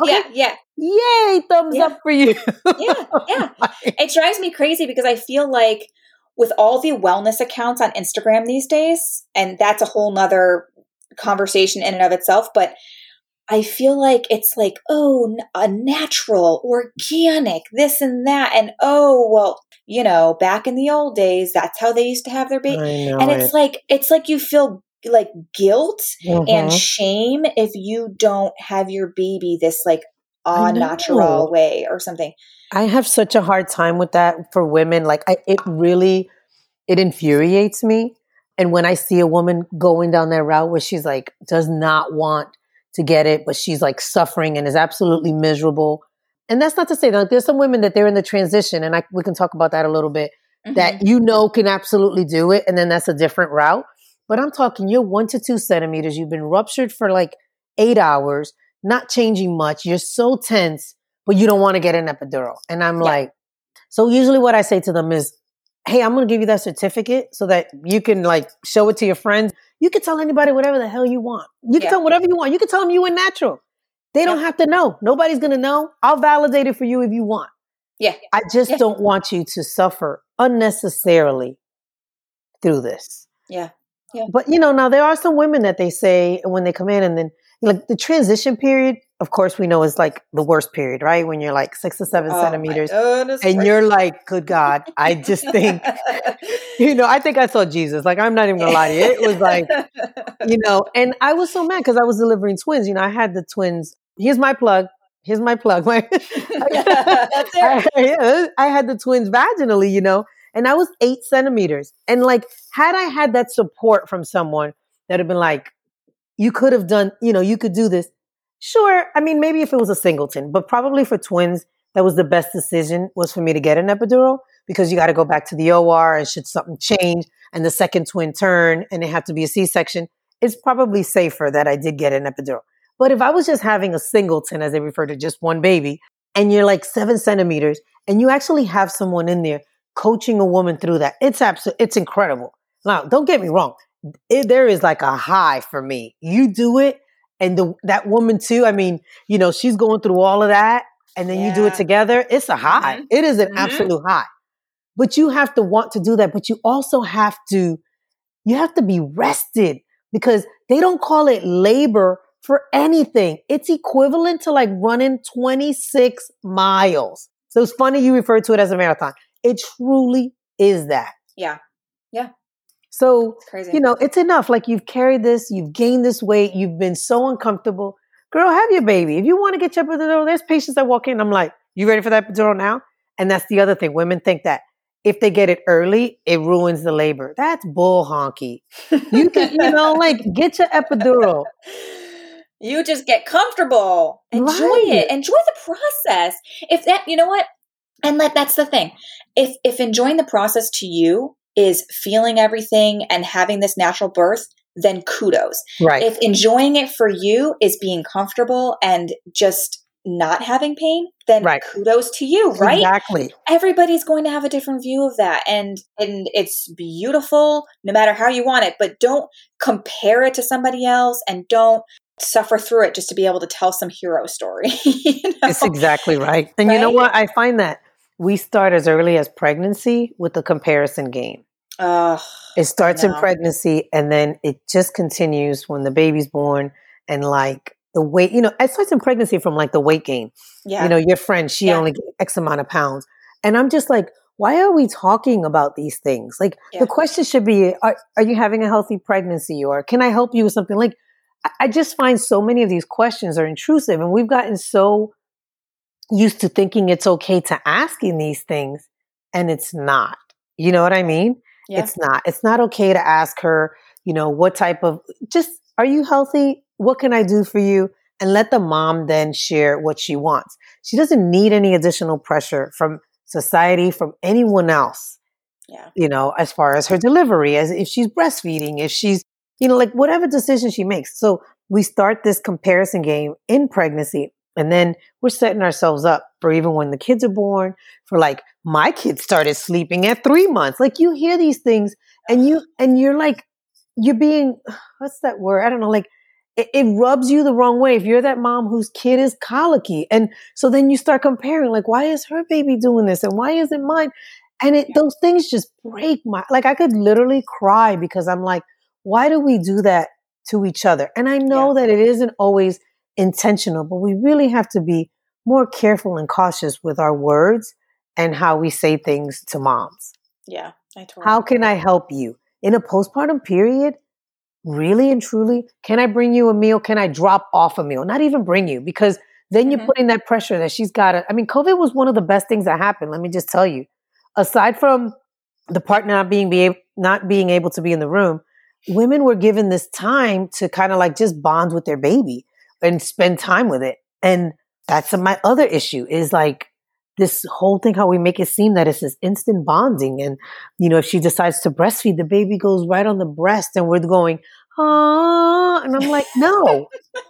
Yay, thumbs up for you. Yeah. It drives me crazy because I feel like with all the wellness accounts on Instagram these days, and that's a whole nother conversation in and of itself, but I feel like it's like, oh, a natural, organic, this and that. And oh, well, back in the old days, that's how they used to have their baby. And it's like you feel like guilt and shame if you don't have your baby this like unnatural way or something. I have such a hard time with that for women. Like it infuriates me. And when I see a woman going down that route where she's like, does not want to get it, but she's like suffering and is absolutely miserable. And that's not to say that there's some women that they're in the transition, and we can talk about that a little bit, that can absolutely do it. And then that's a different route. But I'm talking, you're 1 to 2 centimeters. You've been ruptured for like 8 hours, not changing much. You're so tense, but you don't want to get an epidural. And I'm like, so usually what I say to them is, hey, I'm going to give you that certificate so that you can like show it to your friends. You can tell anybody whatever the hell you want. You can tell them whatever you want. You can tell them you went natural. They don't have to know. Nobody's going to know. I'll validate it for you if you want. Yeah. I just don't want you to suffer unnecessarily through this. Yeah. Yeah. But, now there are some women that they say when they come in, and then like the transition period, of course, we know is like the worst period, right? When you're like 6 or 7 centimeters and you're like, good God, I just think, I think I saw Jesus. Like, I'm not even gonna lie to you. It was like, and I was so mad because I was delivering twins. I had the twins. Here's my plug. I had the twins vaginally, and I was 8 centimeters. And like, had I had that support from someone that had been like, you could have done, you could do this. Sure. I mean, maybe if it was a singleton, but probably for twins, that was the best decision was for me to get an epidural, because you got to go back to the OR and should something change and the second twin turn and it have to be a C-section. It's probably safer that I did get an epidural. But if I was just having a singleton, as they refer to just one baby, and you're like 7 centimeters and you actually have someone in there coaching a woman through that, it's incredible. Now, don't get me wrong. There is like a high for me. You do it. And that woman too, I mean, she's going through all of that, and then you do it together. It's a high. It is an absolute high. But you have to want to do that. But you also have to be rested, because they don't call it labor for anything. It's equivalent to like running 26 miles. So it's funny you refer to it as a marathon. It truly is that. Yeah. Yeah. So, It's crazy. it's enough. Like you've carried this, you've gained this weight, you've been so uncomfortable. Girl, have your baby. If you want to get your epidural, there's patients that walk in. I'm like, you ready for that epidural now? And that's the other thing. Women think that if they get it early, it ruins the labor. That's bull honky. You can, get your epidural. You just get comfortable. Enjoy it. Enjoy the process. If that, you know what? And that's the thing. If enjoying the process to you is feeling everything and having this natural birth, then kudos. Right. If enjoying it for you is being comfortable and just not having pain, then kudos to you, right? Exactly. Everybody's going to have a different view of that. And it's beautiful no matter how you want it, but don't compare it to somebody else and don't suffer through it just to be able to tell some hero story. It's exactly right. And you know what? I find that we start as early as pregnancy with the comparison game. It starts in pregnancy and then it just continues when the baby's born and like the weight, it starts in pregnancy from like the weight gain. Yeah. Your friend, she only gained X amount of pounds. And I'm just like, why are we talking about these things? Like the question should be, are you having a healthy pregnancy or can I help you with something? Like, I just find so many of these questions are intrusive and we've gotten so used to thinking it's okay to asking these things and it's not. You know what I mean? Yeah. It's not okay to ask her, what type of, just, are you healthy? What can I do for you? And let the mom then share what she wants. She doesn't need any additional pressure from society, from anyone else. Yeah. As far as her delivery, as if she's breastfeeding, if she's, like whatever decision she makes. So we start this comparison game in pregnancy. And then we're setting ourselves up for even when the kids are born, for like, my kids started sleeping at 3 months. Like you hear these things and you're like, you're being, what's that word? I don't know. Like it rubs you the wrong way. If you're that mom whose kid is colicky. And so then you start comparing, like, why is her baby doing this? And why isn't mine? And those things just break like I could literally cry because I'm like, why do we do that to each other? And I know that it isn't always intentional, but we really have to be more careful and cautious with our words and how we say things to moms. Yeah, I totally How can I help you? In a postpartum period, really and truly, can I bring you a meal? Can I drop off a meal? Not even bring you, because then you're putting that pressure that she's got to, COVID was one of the best things that happened. Let me just tell you, aside from the partner not being able to be in the room, women were given this time to kind of like just bond with their baby and spend time with it. And that's my other issue is like this whole thing, how we make it seem that it's this instant bonding. And, if she decides to breastfeed, the baby goes right on the breast and we're going, ah, and I'm like, no.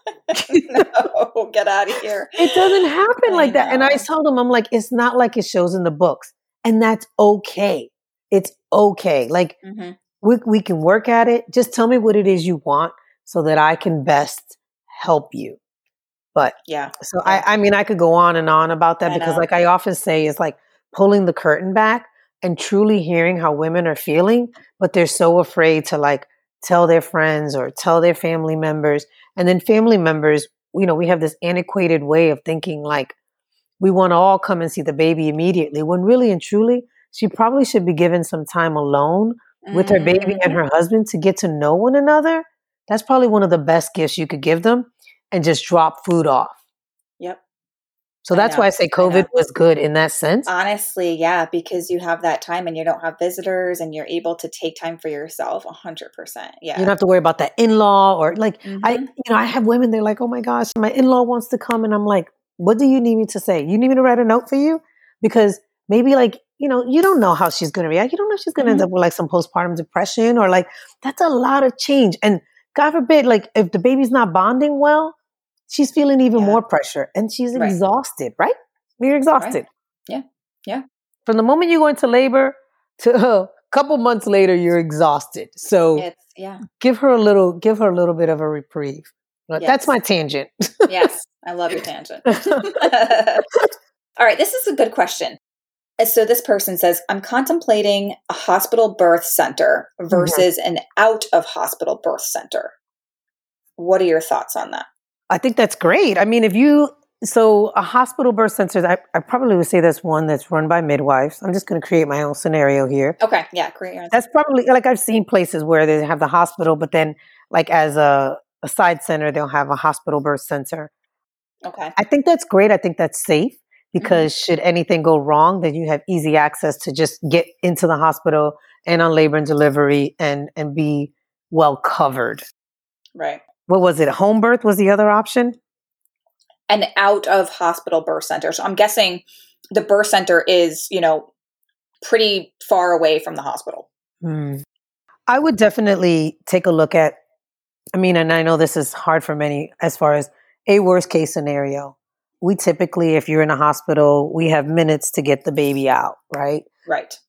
No, get out of here. It doesn't happen like that. And I told them, I'm like, it's not like it shows in the books. And that's okay. It's okay. Like we can work at it. Just tell me what it is you want so that I can best help you. But so I could go on and on about that because like I often say, it's like pulling the curtain back and truly hearing how women are feeling, but they're so afraid to like tell their friends or tell their family members. And then family members, we have this antiquated way of thinking like we want to all come and see the baby immediately, when really and truly, she probably should be given some time alone with her baby and her husband to get to know one another. That's probably one of the best gifts you could give them. And just drop food off. Yep. So that's why I say COVID was good in that sense. Honestly, yeah, because you have that time and you don't have visitors and you're able to take time for yourself 100%. Yeah. You don't have to worry about that in-law or like, I have women, they're like, oh my gosh, my in-law wants to come. And I'm like, what do you need me to say? You need me to write a note for you? Because maybe like, you don't know how she's going to react. You don't know if she's going to end up with like some postpartum depression or like, that's a lot of change. And God forbid, like if the baby's not bonding well, she's feeling even more pressure and she's exhausted, right? You're exhausted. Right. Yeah. Yeah. From the moment you go into labor to a couple months later, you're exhausted. So give her a little bit of a reprieve. But that's my tangent. Yes. I love your tangent. All right. This is a good question. So this person says, I'm contemplating a hospital birth center versus an out of hospital birth center. What are your thoughts on that? I think that's great. I mean, so a hospital birth center, I probably would say that's one that's run by midwives. I'm just going to create my own scenario here. Okay. Yeah. Create your own. That's probably, like, I've seen places where they have the hospital, but then like as a side center, they'll have a hospital birth center. Okay. I think that's great. I think that's safe because should anything go wrong, then you have easy access to just get into the hospital and on labor and delivery and be well covered. Right. What was it? Home birth was the other option? An out of hospital birth center. So I'm guessing the birth center is, pretty far away from the hospital. I would definitely take a look at, and I know this is hard for many as far as a worst case scenario. We typically, if you're in a hospital, we have minutes to get the baby out, right? Right.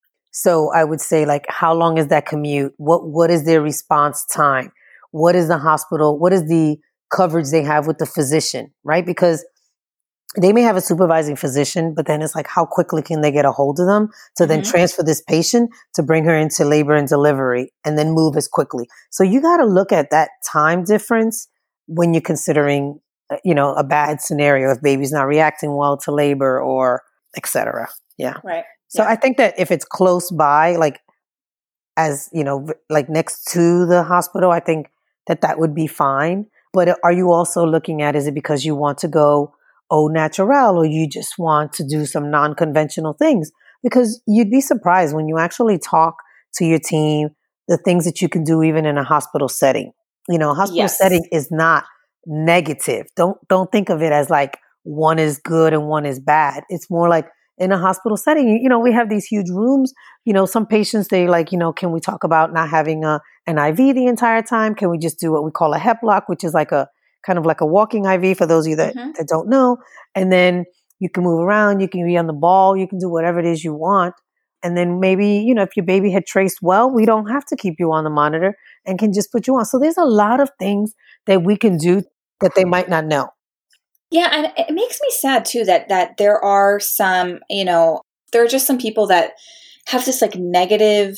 So I would say, like, how long is that commute? What is their response time? What is the hospital? What is the coverage they have with the physician, right? Because they may have a supervising physician, but then it's like, how quickly can they get a hold of them to then transfer this patient to bring her into labor and delivery and then move as quickly? So you got to look at that time difference when you're considering, a bad scenario, if baby's not reacting well to labor or et cetera. Yeah. Right. So I think that if it's close by, like, as, like next to the hospital, I think that would be fine. But are you also looking at, is it because you want to go au naturel or you just want to do some non-conventional things? Because you'd be surprised when you actually talk to your team, the things that you can do even in a hospital setting. A hospital setting is not negative. Don't think of it as like one is good and one is bad. It's more like in a hospital setting, we have these huge rooms. Some patients, they like, can we talk about not having an IV the entire time? Can we just do what we call a HEP lock, which is like a kind of like a walking IV for those of you that don't know. And then you can move around, you can be on the ball, you can do whatever it is you want. And then maybe, if your baby had traced well, we don't have to keep you on the monitor and can just put you on. So there's a lot of things that we can do that they might not know. Yeah, and it makes me sad too that there are some, there are just some people that have this like negative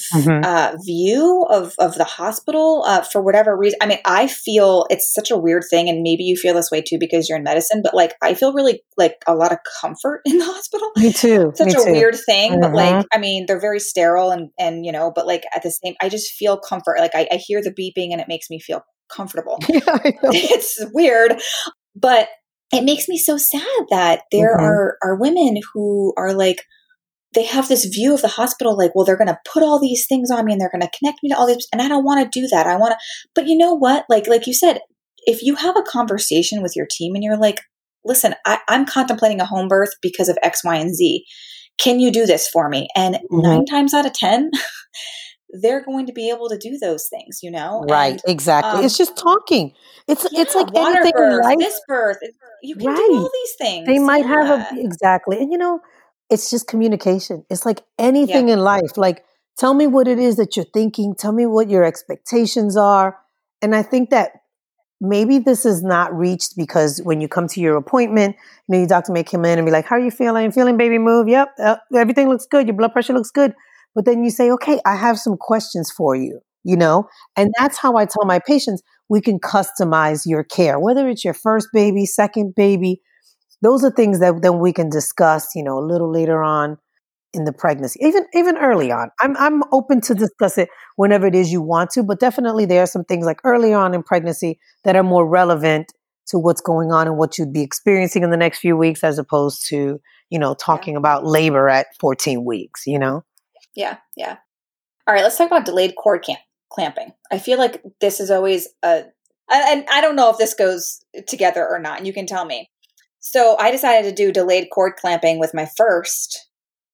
view of the hospital for whatever reason. I mean, I feel it's such a weird thing, and maybe you feel this way too because you're in medicine, but like I feel really like a lot of comfort in the hospital. Me too. Such a weird thing, but like, I mean, they're very sterile and but like at the same, I just feel comfort. Like I hear the beeping and it makes me feel comfortable. Yeah, I know. It's weird, but it makes me so sad that there are women who are like, they have this view of the hospital, like, well, they're going to put all these things on me and they're going to connect me to all these, and I don't want to do that. I want to, but you know what? Like you said, if you have a conversation with your team and you're like, listen, I'm contemplating a home birth because of X, Y, and Z. Can you do this for me? And 9 times out of 10, they're going to be able to do those things, Right. And, exactly. It's just talking. It's like water anything birth, in life. this birth. You can do all these things. They might have exactly. And it's just communication. It's like anything in life. Like, tell me what it is that you're thinking. Tell me what your expectations are. And I think that maybe this is not reached because when you come to your appointment, your doctor may come in and be like, how are you feeling? Feeling, baby, move. Yep. Everything looks good. Your blood pressure looks good. But then you say, okay, I have some questions for you, and that's how I tell my patients, we can customize your care, whether it's your first baby, second baby. Those are things that then we can discuss, a little later on in the pregnancy, even early on. I'm open to discuss it whenever it is you want to, but definitely there are some things like early on in pregnancy that are more relevant to what's going on and what you'd be experiencing in the next few weeks, as opposed to, talking about labor at 14 weeks, Yeah. Yeah. All right. Let's talk about delayed cord clamping. I feel like this is always and I don't know if this goes together or not, and you can tell me. So I decided to do delayed cord clamping with my first,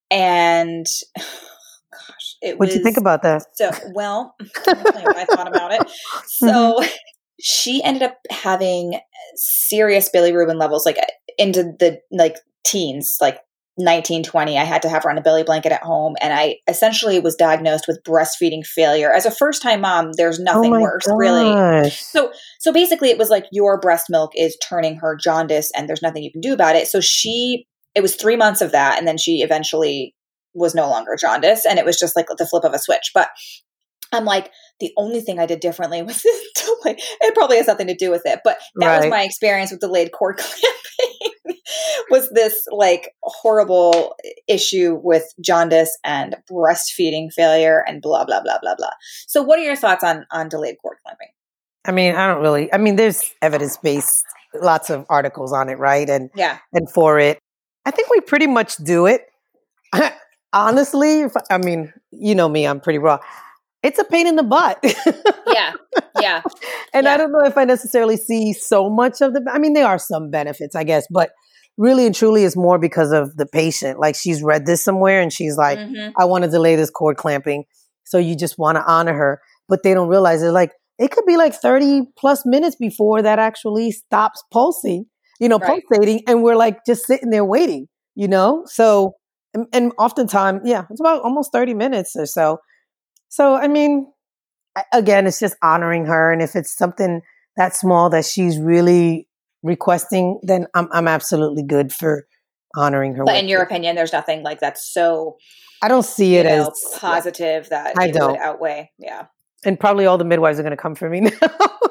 and what'd you think about that? So, well, let me tell you what I thought about it. So she ended up having serious bilirubin levels, like into the teens, like 19, 20. I had to have her on a belly blanket at home. And I essentially was diagnosed with breastfeeding failure. As a first-time mom, there's nothing worse, really. So basically it was like your breast milk is turning her jaundice and there's nothing you can do about it. So it was 3 months of that. And then she eventually was no longer jaundice. And it was just like the flip of a switch. But I'm like, the only thing I did differently was it probably has nothing to do with it, but that was my experience with delayed cord clamping was this like horrible issue with jaundice and breastfeeding failure and blah, blah, blah, blah, blah. So what are your thoughts on delayed cord clamping? I mean, there's evidence-based, lots of articles on it, right? And for it, I think we pretty much do it. Honestly, you know me, I'm pretty raw. It's a pain in the butt. Yeah. And I don't know if I necessarily see so much of there are some benefits, I guess, but really and truly it's more because of the patient. Like she's read this somewhere and she's like, I want to delay this cord clamping. So you just want to honor her, but they don't realize it could be like 30 plus minutes before that actually stops pulsating, pulsating. And we're like just sitting there waiting, So, and oftentimes, it's about almost 30 minutes or so. So, again, it's just honoring her. And if it's something that small that she's really requesting, then I'm absolutely good for honoring her. But in your opinion, there's nothing like that's so, I don't see it as positive that it would outweigh. Yeah. And probably all the midwives are going to come for me now.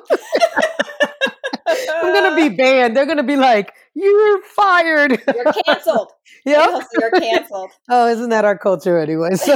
I'm going to be banned. They're going to be like, you're fired. You're canceled. Yeah. You're canceled. Oh, isn't that our culture anyway? So.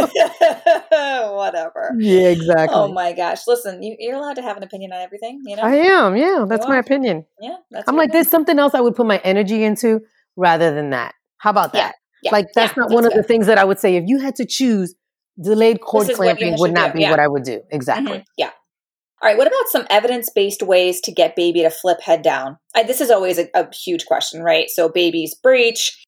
Whatever. Yeah, exactly. Oh my gosh. Listen, you're allowed to have an opinion on everything, I am. Yeah. That's my opinion. Yeah. I'm like, there's something else I would put my energy into rather than that. How about that? Yeah. Like, that's not one of the things that I would say. If you had to choose, delayed cord clamping would not be what I would do. Exactly. Yeah. All right. What about some evidence-based ways to get baby to flip head down? This is always a huge question, right? So babies breech.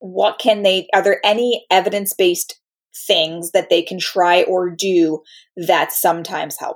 Are there any evidence-based things that they can try or do that sometimes help?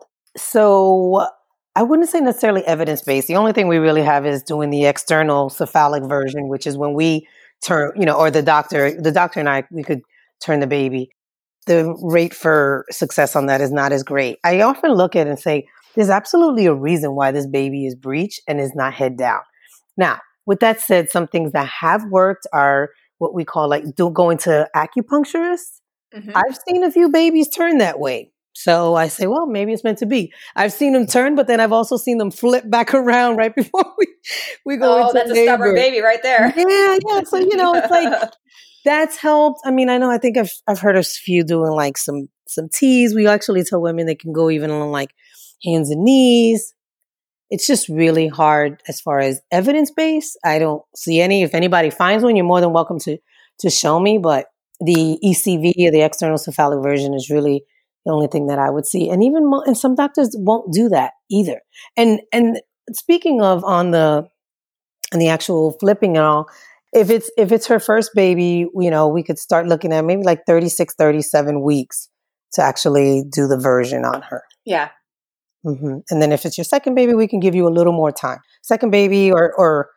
So I wouldn't say necessarily evidence-based. The only thing we really have is doing the external cephalic version, which is when we turn, or the doctor and I, we could turn the baby. The rate for success on that is not as great. I often look at it and say, there's absolutely a reason why this baby is breech and is not head down. Now, with that said, some things that have worked are what we call going to acupuncturists. I've seen a few babies turn that way. So I say, well, maybe it's meant to be. I've seen them turn, but then I've also seen them flip back around right before we go into labor. Oh, that's a stubborn baby right there. Yeah. So, it's like, that's helped. I think I've heard a few doing like some teas. We actually tell women they can go even on like hands and knees. It's just really hard as far as evidence-based. I don't see any. If anybody finds one, you're more than welcome to show me. But the ECV or the external cephalic version is really the only thing that I would see. And even and some doctors won't do that either. And speaking of on the actual flipping and all, if it's her first baby, we could start looking at maybe like 36, 37 weeks to actually do the version on her. Yeah. Mm-hmm. And then if it's your second baby, we can give you a little more time. Second baby or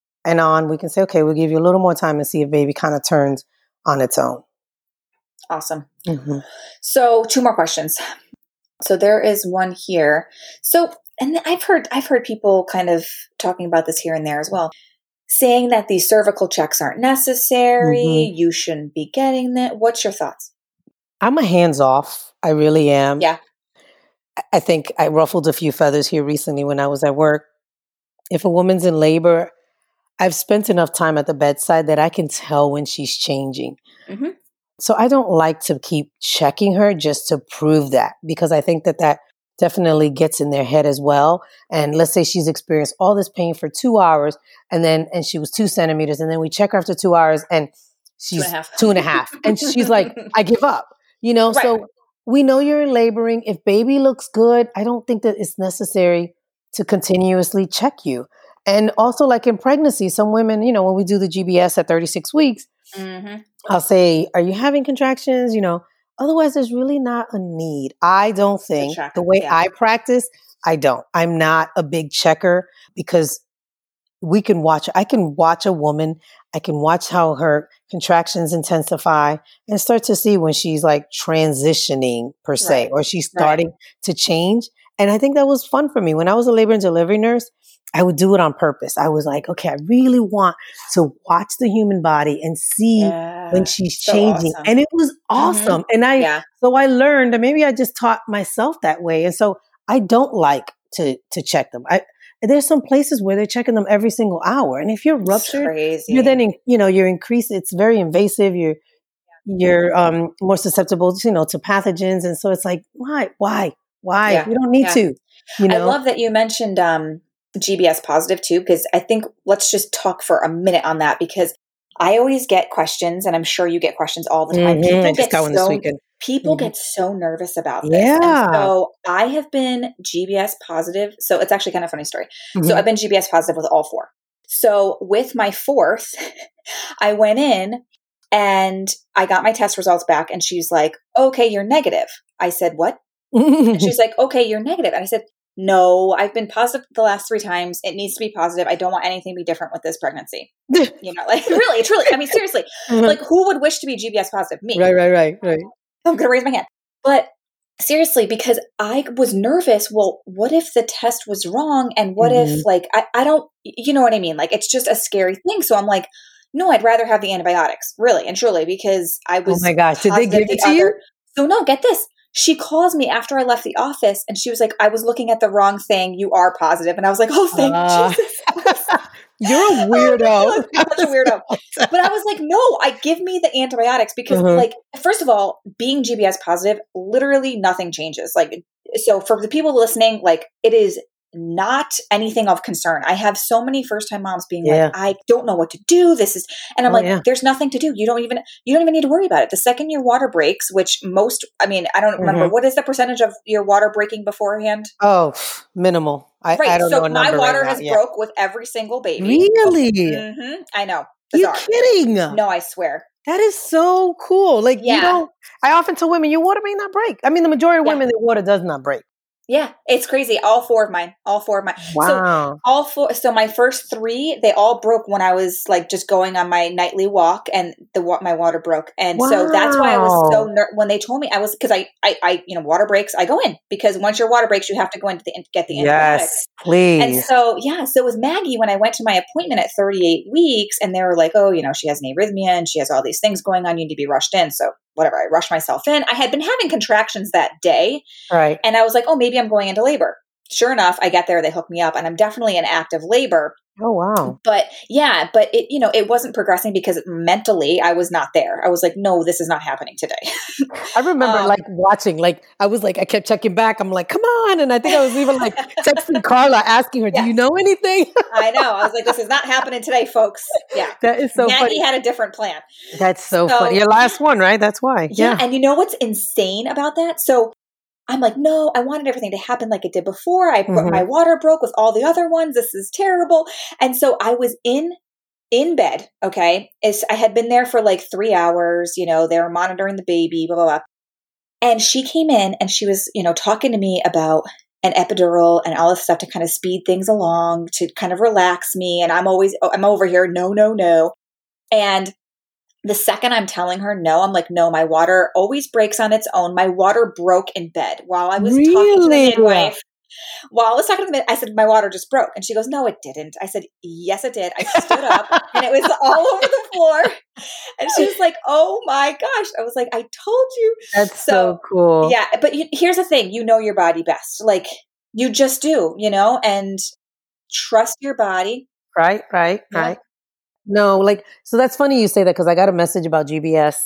we can say, okay, we'll give you a little more time and see if baby kind of turns on its own. Awesome. Mm-hmm. So 2 more questions. So there is one here. So, and I've heard people kind of talking about this here and there as well, saying that these cervical checks aren't necessary. Mm-hmm. You shouldn't be getting that. What's your thoughts? I'm a hands off. I really am. Yeah. I think I ruffled a few feathers here recently when I was at work. If a woman's in labor, I've spent enough time at the bedside that I can tell when she's changing. Mm-hmm. So I don't like to keep checking her just to prove that, because I think that definitely gets in their head as well. And let's say she's experienced all this pain for 2 hours and she was 2 centimeters. And then we check her after 2 hours and she's 2.5. And she's like, I give up, Right. So we know you're in laboring. If baby looks good, I don't think that it's necessary to continuously check you. And also like in pregnancy, some women, when we do the GBS at 36 weeks, mm-hmm. I'll say, are you having contractions? Otherwise there's really not a need. I don't think the way I practice, I don't. I'm not a big checker because I can watch a woman. I can watch how her contractions intensify and start to see when she's like transitioning per se, or she's starting to change. And I think that was fun for me. When I was a labor and delivery nurse, I would do it on purpose. I was like, okay, I really want to watch the human body and see when she's changing. Awesome. And it was awesome. And so I learned, and maybe I just taught myself that way. And so I don't like to check them. There's some places where they're checking them every single hour. And if you're ruptured, you're then, you're increased. It's very invasive. You're more susceptible, to pathogens. And so it's like, why? Yeah. We don't need to, I love that you mentioned, GBS positive too, because I think let's just talk for a minute on that, because I always get questions, and I'm sure you get questions all the time. People get so nervous about this. Yeah. And so I have been GBS positive. So it's actually kind of a funny story. So I've been GBS positive with all 4. So with my 4th, I went in and I got my test results back, and she's like, okay, you're negative. I said, what? And she's like, okay, you're negative. And I said, no, I've been positive the last 3 times. It needs to be positive. I don't want anything to be different with this pregnancy. Really, truly. I mean, seriously, like who would wish to be GBS positive? Me. Right. I'm going to raise my hand. But seriously, because I was nervous. Well, what if the test was wrong? And what if I don't, you know what I mean? Like, it's just a scary thing. So I'm like, no, I'd rather have the antibiotics, really and truly, because I was. Oh my gosh. Did they give it to you? So no, get this. She calls me after I left the office, and she was like, I was looking at the wrong thing. You are positive. And I was like, oh, thank Jesus. You're a weirdo. Such a weirdo. But I was like, no, give me the antibiotics, because first of all, being GBS positive, literally nothing changes. So for the people listening, it is not anything of concern. I have so many first-time moms being like, I don't know what to do. And I'm there's nothing to do. You don't even need to worry about it. The second your water breaks, which I don't remember, what is the percentage of your water breaking beforehand? Oh, minimal. I don't know. So my water has broke with every single baby. Really? Mm-hmm. I know. Bizarre. You're kidding. No, I swear. That is so cool. I often tell women, your water may not break. I mean, the majority of women, their water does not break. Yeah, it's crazy. All four of mine. Wow. So my first 3, they all broke when I was just going on my nightly walk, and my water broke. And so that's why I was so when they told me, because I water breaks, I go in, because once your water breaks, you have to go in to get the antibiotics. Yes, please. And so, so with Maggie, when I went to my appointment at 38 weeks, and they were like, oh, she has an arrhythmia and she has all these things going on, you need to be rushed in. So whatever, I rushed myself in. I had been having contractions that day. Right. And I was like, oh, maybe I'm going into labor. Sure enough, I get there, they hook me up, and I'm definitely in active labor. Oh, wow. But it, it wasn't progressing, because mentally I was not there. I was like, no, this is not happening today. I remember watching, I was I kept checking back. I'm like, come on. And I think I was even texting Carla, asking her, do you know anything? I know. I was like, this is not happening today, folks. Yeah. That is so funny. Maggie had a different plan. That's so funny. Your last one, right? That's why. Yeah. And you know what's insane about that? So I'm like, no, I wanted everything to happen like it did before. My water broke with all the other ones. This is terrible. And so I was in bed. Okay. I had been there for 3 hours, they were monitoring the baby, blah, blah, blah. And she came in and she was, talking to me about an epidural and all this stuff to kind of speed things along, to kind of relax me. And I'm over here. No. And the second I'm telling her no, I'm like, no, my water always breaks on its own. My water broke in bed while I was talking to the midwife. While I was talking to the midwife, I said, my water just broke. And she goes, no, it didn't. I said, yes, it did. I stood up and it was all over the floor. And she was like, oh my gosh. I was like, I told you. That's so cool. Yeah. But here's the thing. You know your body best. You just do, and trust your body. Right. No, so that's funny you say that, because I got a message about GBS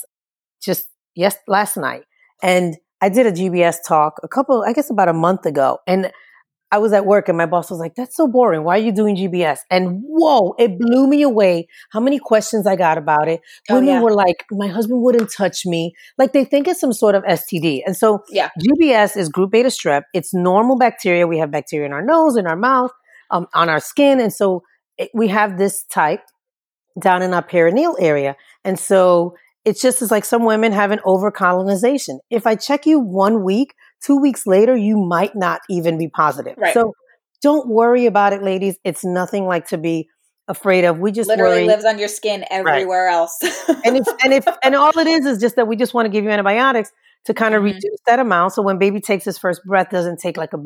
last night. And I did a GBS talk about a month ago. And I was at work and my boss was like, that's so boring. Why are you doing GBS? And whoa, it blew me away how many questions I got about it. Women were like, my husband wouldn't touch me. They think it's some sort of STD. And so GBS is group beta strep. It's normal bacteria. We have bacteria in our nose, in our mouth, on our skin. And so we have this type down in our perineal area. And so it's just as some women have an over-colonization. If I check you 1 week, 2 weeks later, you might not even be positive. Right. So don't worry about it, ladies. It's nothing to be afraid of. We just literally lives on your skin everywhere else. and all it is just that we just want to give you antibiotics to kind of reduce that amount. So when baby takes his first breath, doesn't take a big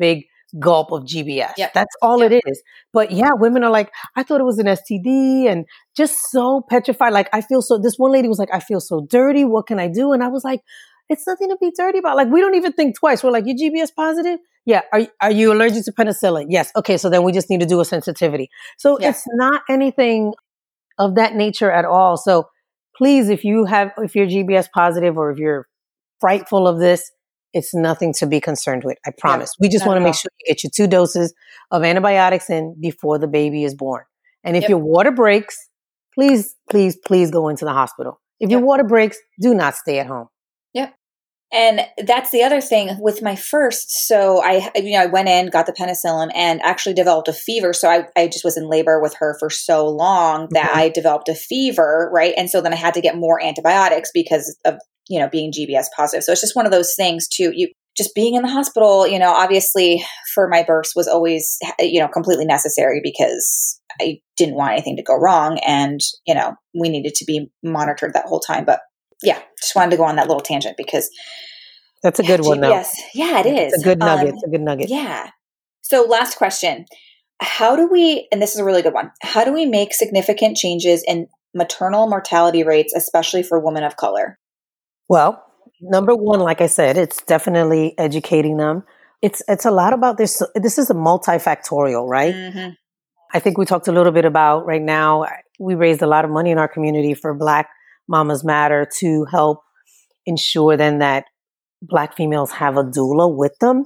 gulp of GBS. Yep. That's all Yep. it is. But yeah, women are like, I thought it was an STD, and just so petrified. Like, this one lady was like, I feel so dirty. What can I do? And I was like, it's nothing to be dirty about. Like, we don't even think twice. We're like, you're GBS positive? Yeah. Are you allergic to penicillin? Yes. Okay. So then we just need to do a sensitivity. So it's not anything of that nature at all. So please, if you're GBS positive or if you're frightful of this, it's nothing to be concerned with. I promise. We just want to make sure you get your 2 doses of antibiotics in before the baby is born. And if your water breaks, please, please, please go into the hospital. If your water breaks, do not stay at home. Yep. And that's the other thing with my first. So I went in, got the penicillin, and actually developed a fever. So I just was in labor with her for so long that I developed a fever, right? And so then I had to get more antibiotics because of, being GBS positive. So it's just one of those things too. Just being in the hospital, obviously for my births was always, completely necessary because I didn't want anything to go wrong. And, we needed to be monitored that whole time. But yeah, just wanted to go on that little tangent because that's a good one though. Yes. Yeah, it is. It's a good nugget. It's a good nugget. Yeah. So last question. How do we, and this is a really good one, how do we make significant changes in maternal mortality rates, especially for women of color? Well, number one, like I said, it's definitely educating them. It's a lot about this. This is a multifactorial, right? Mm-hmm. I think we talked a little bit about right now, we raised a lot of money in our community for Black Mamas Matter to help ensure then that Black females have a doula with them.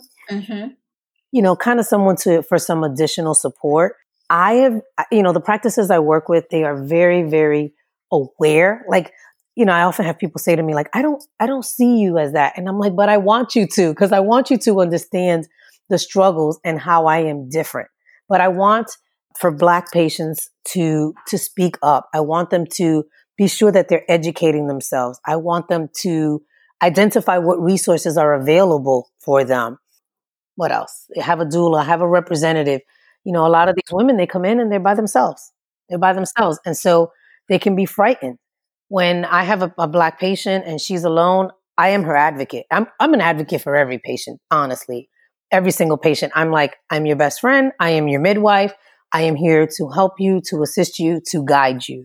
Mm-hmm. Kind of someone for some additional support. I have, the practices I work with, they are very, very aware. Like, I often have people say to me, like, I don't see you as that. And I'm like, but I want you to, because I want you to understand the struggles and how I am different. But I want for Black patients to speak up. I want them to be sure that they're educating themselves. I want them to identify what resources are available for them. What else? Have a doula, have a representative. A lot of these women, they come in and they're by themselves. And so they can be frightened. When I have a Black patient and she's alone, I am her advocate. I'm an advocate for every patient, honestly. Every single patient. I'm like, I'm your best friend. I am your midwife. I am here to help you, to assist you, to guide you.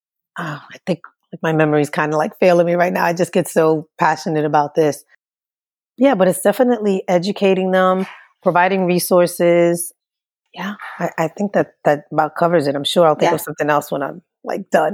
I think my memory is kind of like failing me right now. I just get so passionate about this. Yeah, but it's definitely educating them, providing resources. Yeah, I think that about covers it. I'm sure I'll think of something else when I'm like done.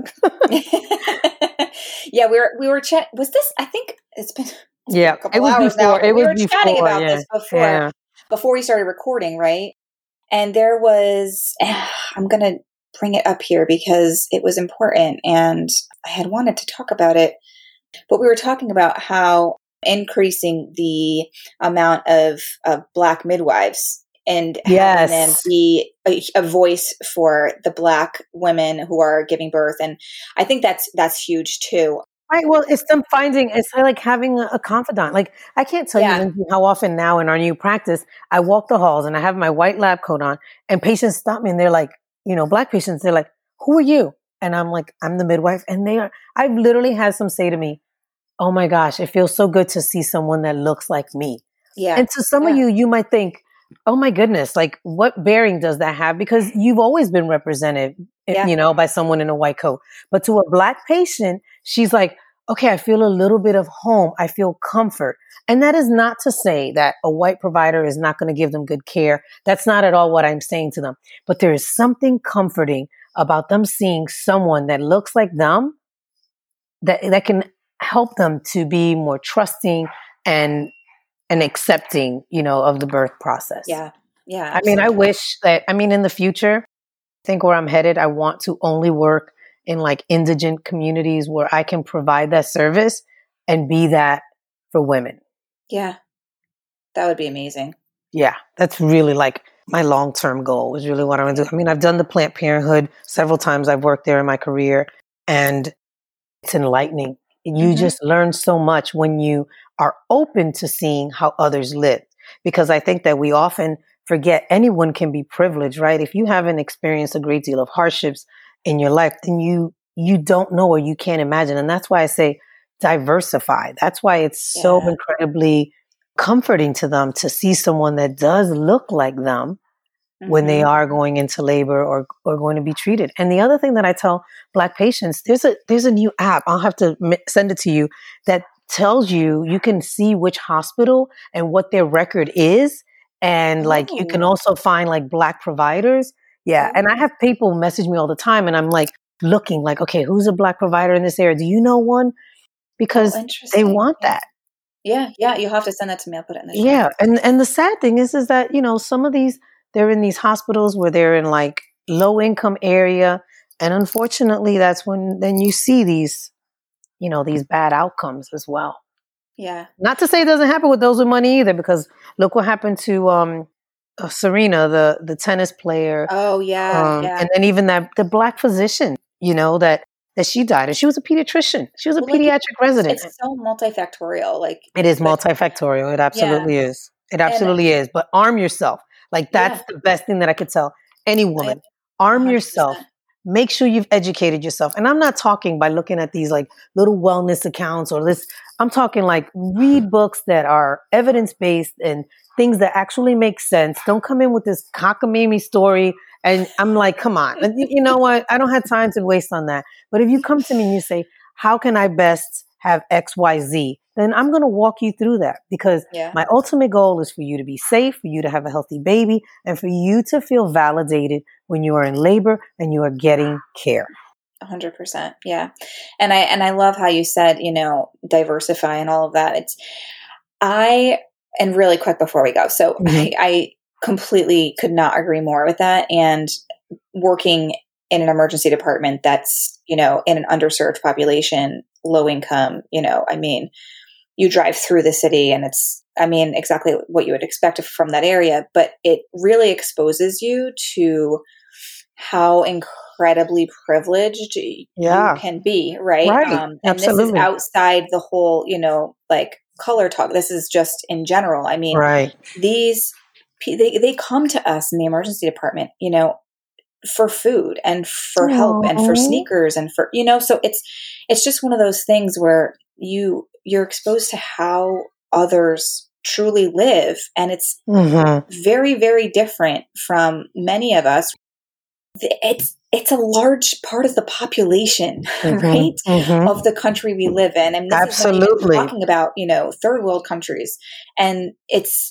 Yeah, we were chatting. Was this? I think it's been a couple hours before, now. We were chatting about this before we started recording, right? And there was, I'm going to bring it up here because it was important and I had wanted to talk about it. But we were talking about how increasing the amount of Black midwives and having them be a voice for the Black women who are giving birth. And I think that's huge too. Right. Well, it's like having a confidant. Like, I can't tell you, Lindsay, how often now in our new practice, I walk the halls and I have my white lab coat on and patients stop me and they're like, Black patients, they're like, who are you? And I'm like, I'm the midwife. And I've literally had some say to me, oh my gosh, it feels so good to see someone that looks like me. Yeah. And to some of you might think, oh my goodness, like what bearing does that have? Because you've always been represented, by someone in a white coat. But to a Black patient, she's like, okay, I feel a little bit of home. I feel comfort. And that is not to say that a white provider is not going to give them good care. That's not at all what I'm saying to them. But there is something comforting about them seeing someone that looks like them that can help them to be more trusting and accepting, of the birth process. Yeah. Yeah. Absolutely. I wish that, in the future, I think where I'm headed, I want to only work in like indigent communities where I can provide that service and be that for women. Yeah. That would be amazing. Yeah. That's really like my long-term goal is really what I want to do. I've done the Planned Parenthood several times. I've worked there in my career and it's enlightening. You just learn so much when you are open to seeing how others live. Because I think that we often forget anyone can be privileged, right? If you haven't experienced a great deal of hardships in your life, then you don't know or you can't imagine. And that's why I say diversify. That's why it's so incredibly comforting to them to see someone that does look like them when they are going into labor or going to be treated. And the other thing that I tell Black patients, there's a new app. I'll have to send it to you that tells you can see which hospital and what their record is. And like, you can also find like Black providers. Yeah. And I have people message me all the time and I'm like looking like, okay, who's a Black provider in this area? Do you know one? Because they want that. Yeah. Yeah. You'll have to send that to me. I'll put it in the show. Yeah. And the sad thing is that, some of these, they're in these hospitals where they're in like low income area. And unfortunately, that's when then you see these, these bad outcomes as well. Yeah. Not to say it doesn't happen with those with money either, because look what happened to Serena, the tennis player. Oh, yeah. And then even the Black physician, that she died. And she was a pediatrician. She was a pediatric resident. It's so multifactorial. Like it is multifactorial. It absolutely is. It absolutely is. But arm yourself. Like that's the best thing that I could tell any woman. Arm 100%. Yourself. Make sure you've educated yourself. And I'm not talking by looking at these like little wellness accounts or this. I'm talking like read books that are evidence-based and things that actually make sense. Don't come in with this cockamamie story. And I'm like, come on. And you know what? I don't have time to waste on that. But if you come to me and you say, how can I best have X, Y, Z? Then I'm going to walk you through that because my ultimate goal is for you to be safe, for you to have a healthy baby, and for you to feel validated when you are in labor and you are getting care. 100%. Yeah. And I love how you said, diversify and all of that. And really quick before we go. So I completely could not agree more with that. And working in an emergency department that's, in an underserved population, low income, you drive through the city and it's, exactly what you would expect from that area, but it really exposes you to how incredibly privileged you can be, right? And Absolutely. This is outside the whole, like color talk. This is just in general. They come to us in the emergency department, for food and for help and for sneakers and for, so it's just one of those things where you're exposed to how others truly live. And it's very, very different from many of us. It's a large part of the population, right? Of the country we live in. And this absolutely is what we're talking about, third world countries. And it's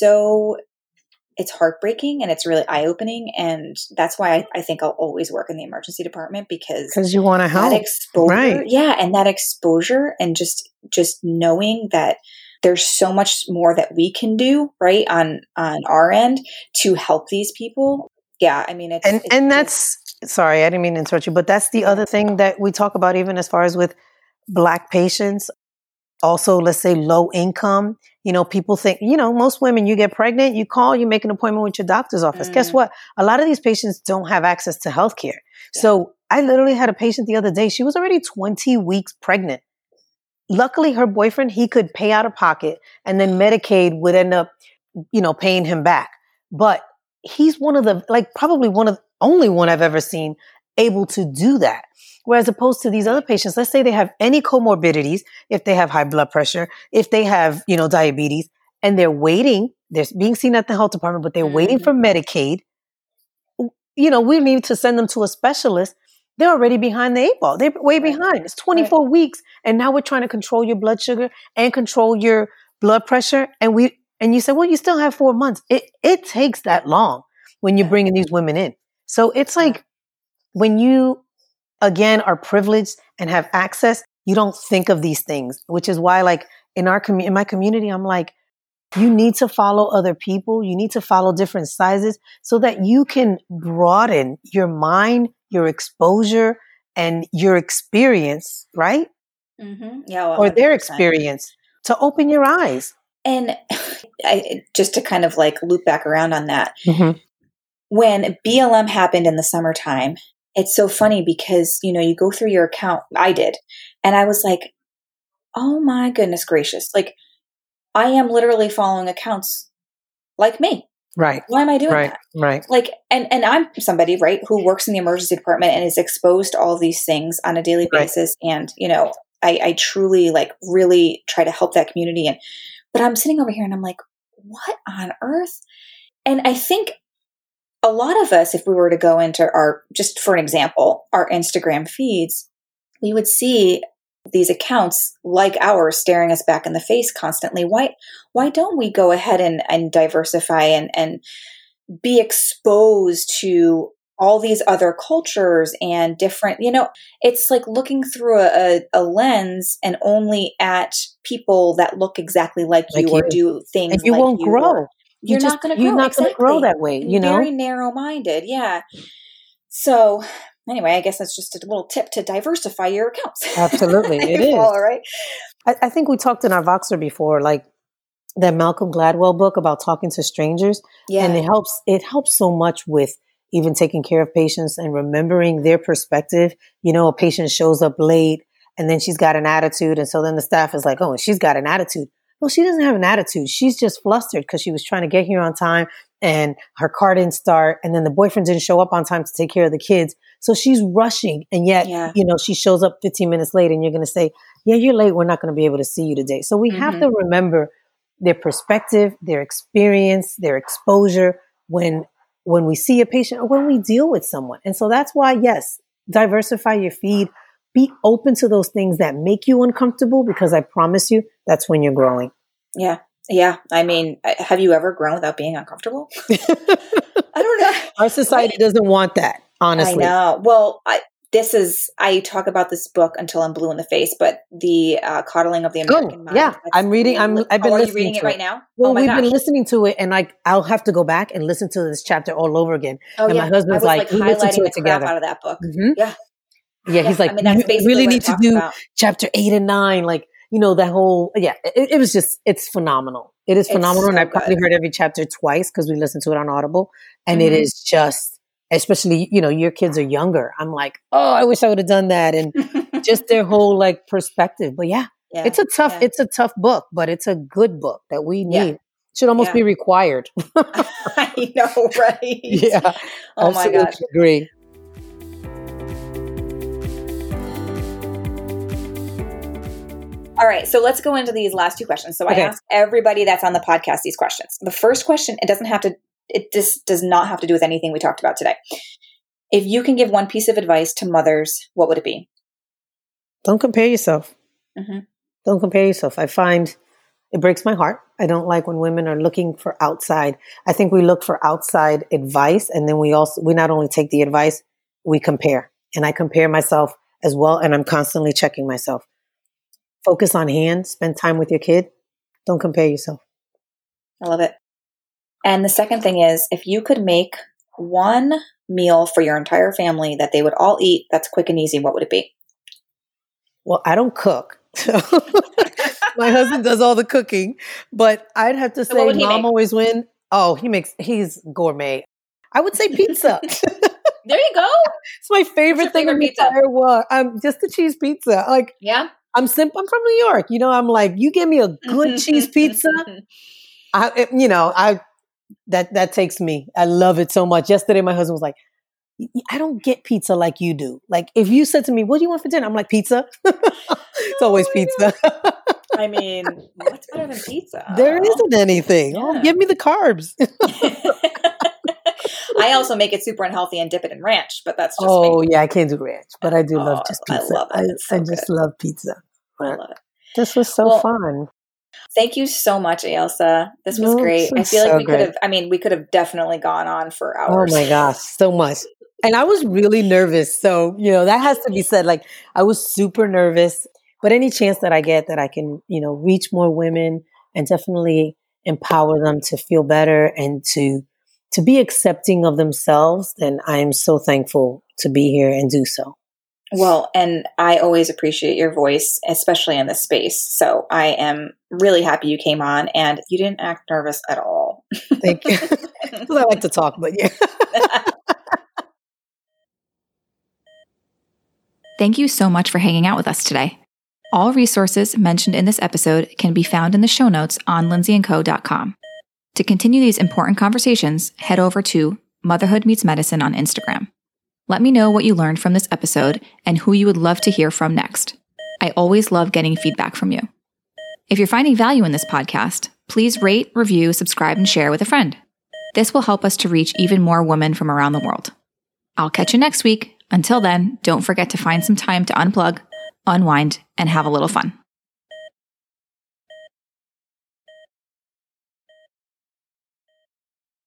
heartbreaking and it's really eye-opening. And that's why I think I'll always work in the emergency department because you want to help. That exposure, and that exposure and just knowing that there's so much more that we can do, right, on our end to help these people. Yeah, that's sorry, I didn't mean to interrupt you, but that's the other thing that we talk about even as far as with Black patients. Also, let's say low income. People think, most women, you get pregnant, you call, you make an appointment with your doctor's office. Guess what? A lot of these patients don't have access to healthcare. Yeah. So I literally had a patient the other day. She was already 20 weeks pregnant. Luckily, her boyfriend, he could pay out of pocket and then Medicaid would end up, paying him back. But he's probably one of the only one I've ever seen able to do that. Whereas opposed to these other patients, let's say they have any comorbidities, if they have high blood pressure, if they have, diabetes, and they're waiting, they're being seen at the health department, but they're waiting for Medicaid, we need to send them to a specialist. They're already behind the 8 ball. They're way behind. It's 24 weeks. And now we're trying to control your blood sugar and control your blood pressure. And you say, well, you still have 4 months. It takes that long when you're bringing these women in. So it's like when you, again, are privileged and have access, you don't think of these things, which is why like in my community, I'm like, you need to follow other people. You need to follow different sizes so that you can broaden your mind, your exposure and your experience, right? Yeah. 100%. Or their experience to open your eyes. And just to kind of like loop back around on that, when BLM happened in the summertime, it's so funny because, you go through your account. I did. And I was like, oh my goodness gracious. Like I am literally following accounts like me. Right. Why am I doing that? Right. Like, and I'm somebody, right, who works in the emergency department and is exposed to all of these things on a daily basis. And, I truly like really try to help that community. And But I'm sitting over here and I'm like, what on earth? And I think a lot of us, if we were to go into our, just for an example, our Instagram feeds, we would see these accounts like ours staring us back in the face constantly. Why don't we go ahead and diversify and be exposed to all these other cultures and different, it's like looking through a lens and only at people that look exactly like you or do things and you like won't grow. You're not going to grow. You're not going to grow that way, Very narrow-minded. Yeah. So anyway, I guess that's just a little tip to diversify your accounts. Absolutely. It is. All right. I think we talked in our Voxer before, like that Malcolm Gladwell book about talking to strangers. Yeah. And it helps so much with even taking care of patients and remembering their perspective. A patient shows up late and then she's got an attitude. And so then the staff is like, oh, she's got an attitude. Well, she doesn't have an attitude. She's just flustered because she was trying to get here on time and her car didn't start. And then the boyfriend didn't show up on time to take care of the kids. So she's rushing. And yet, she shows up 15 minutes late and you're going to say, yeah, you're late. We're not going to be able to see you today. So we have to remember their perspective, their experience, their exposure when we see a patient or when we deal with someone. And so that's why, yes, diversify your feed. Be open to those things that make you uncomfortable, because I promise you, that's when you're growing. Yeah. Yeah. I mean, have you ever grown without being uncomfortable? I don't know. Our society doesn't want that, honestly. I know. Well, I talk about this book until I'm blue in the face, but the Coddling of the American Mind. Yeah. I'm reading. I've been listening. Are you reading it right now? Well, we've been listening to it, and I'll have to go back and listen to this chapter all over again. Oh, and my husband's like we listened to it together. Out of that book. Mm-hmm. Yeah. Yeah. He's like, you really need to do chapter 8 and 9. Like, that whole, it was just, it's phenomenal. It is phenomenal. So and I probably heard every chapter twice because we listened to it on Audible. And it is just, especially, your kids are younger. I'm like, oh, I wish I would have done that. And just their whole perspective. But it's a tough book, but it's a good book that we need. Yeah. Should almost be required. I know, right? Yeah. Oh my gosh. Agree. All right, so let's go into these last 2 questions. So I ask everybody that's on the podcast these questions. The first question, it just does not have to do with anything we talked about today. If you can give one piece of advice to mothers, what would it be? Don't compare yourself. Mm-hmm. Don't compare yourself. I find it breaks my heart. I don't like when women are looking for outside. I think we look for outside advice, and then we not only take the advice, we compare. And I compare myself as well, and I'm constantly checking myself. Focus on hand, spend time with your kid. Don't compare yourself. I love it. And the second thing is, if you could make one meal for your entire family that they would all eat, that's quick and easy, what would it be? Well, I don't cook. My husband does all the cooking, but I'd have to say mom always win. Oh, he's gourmet. I would say pizza. There you go. It's my favorite thing in the entire world. Just the cheese pizza. Yeah. I'm from New York. I'm like, you give me a good cheese pizza. That takes me. I love it so much. Yesterday, my husband was like, I don't get pizza like you do. Like, if you said to me, what do you want for dinner? I'm like, pizza. It's always pizza. I mean, what's better than pizza? There isn't anything. Yeah. Oh, give me the carbs. I also make it super unhealthy and dip it in ranch, but that's just me. Yeah, I can't do ranch, but I do love just pizza. I love it. I just love pizza. I love it. This was so fun. Thank you so much, Ailsa. This was great. I feel like we could have definitely gone on for hours. Oh my gosh, so much. And I was really nervous. So, that has to be said. Like, I was super nervous, but any chance that I get that I can, reach more women and definitely empower them to feel better and to be accepting of themselves, then I am so thankful to be here and do so. Well, and I always appreciate your voice, especially in this space. So I am really happy you came on and you didn't act nervous at all. Thank you. Because I like to talk, but yeah. Thank you so much for hanging out with us today. All resources mentioned in this episode can be found in the show notes on lindsayandco.com. To continue these important conversations, head over to Motherhood Meets Medicine on Instagram. Let me know what you learned from this episode and who you would love to hear from next. I always love getting feedback from you. If you're finding value in this podcast, please rate, review, subscribe, and share with a friend. This will help us to reach even more women from around the world. I'll catch you next week. Until then, don't forget to find some time to unplug, unwind, and have a little fun.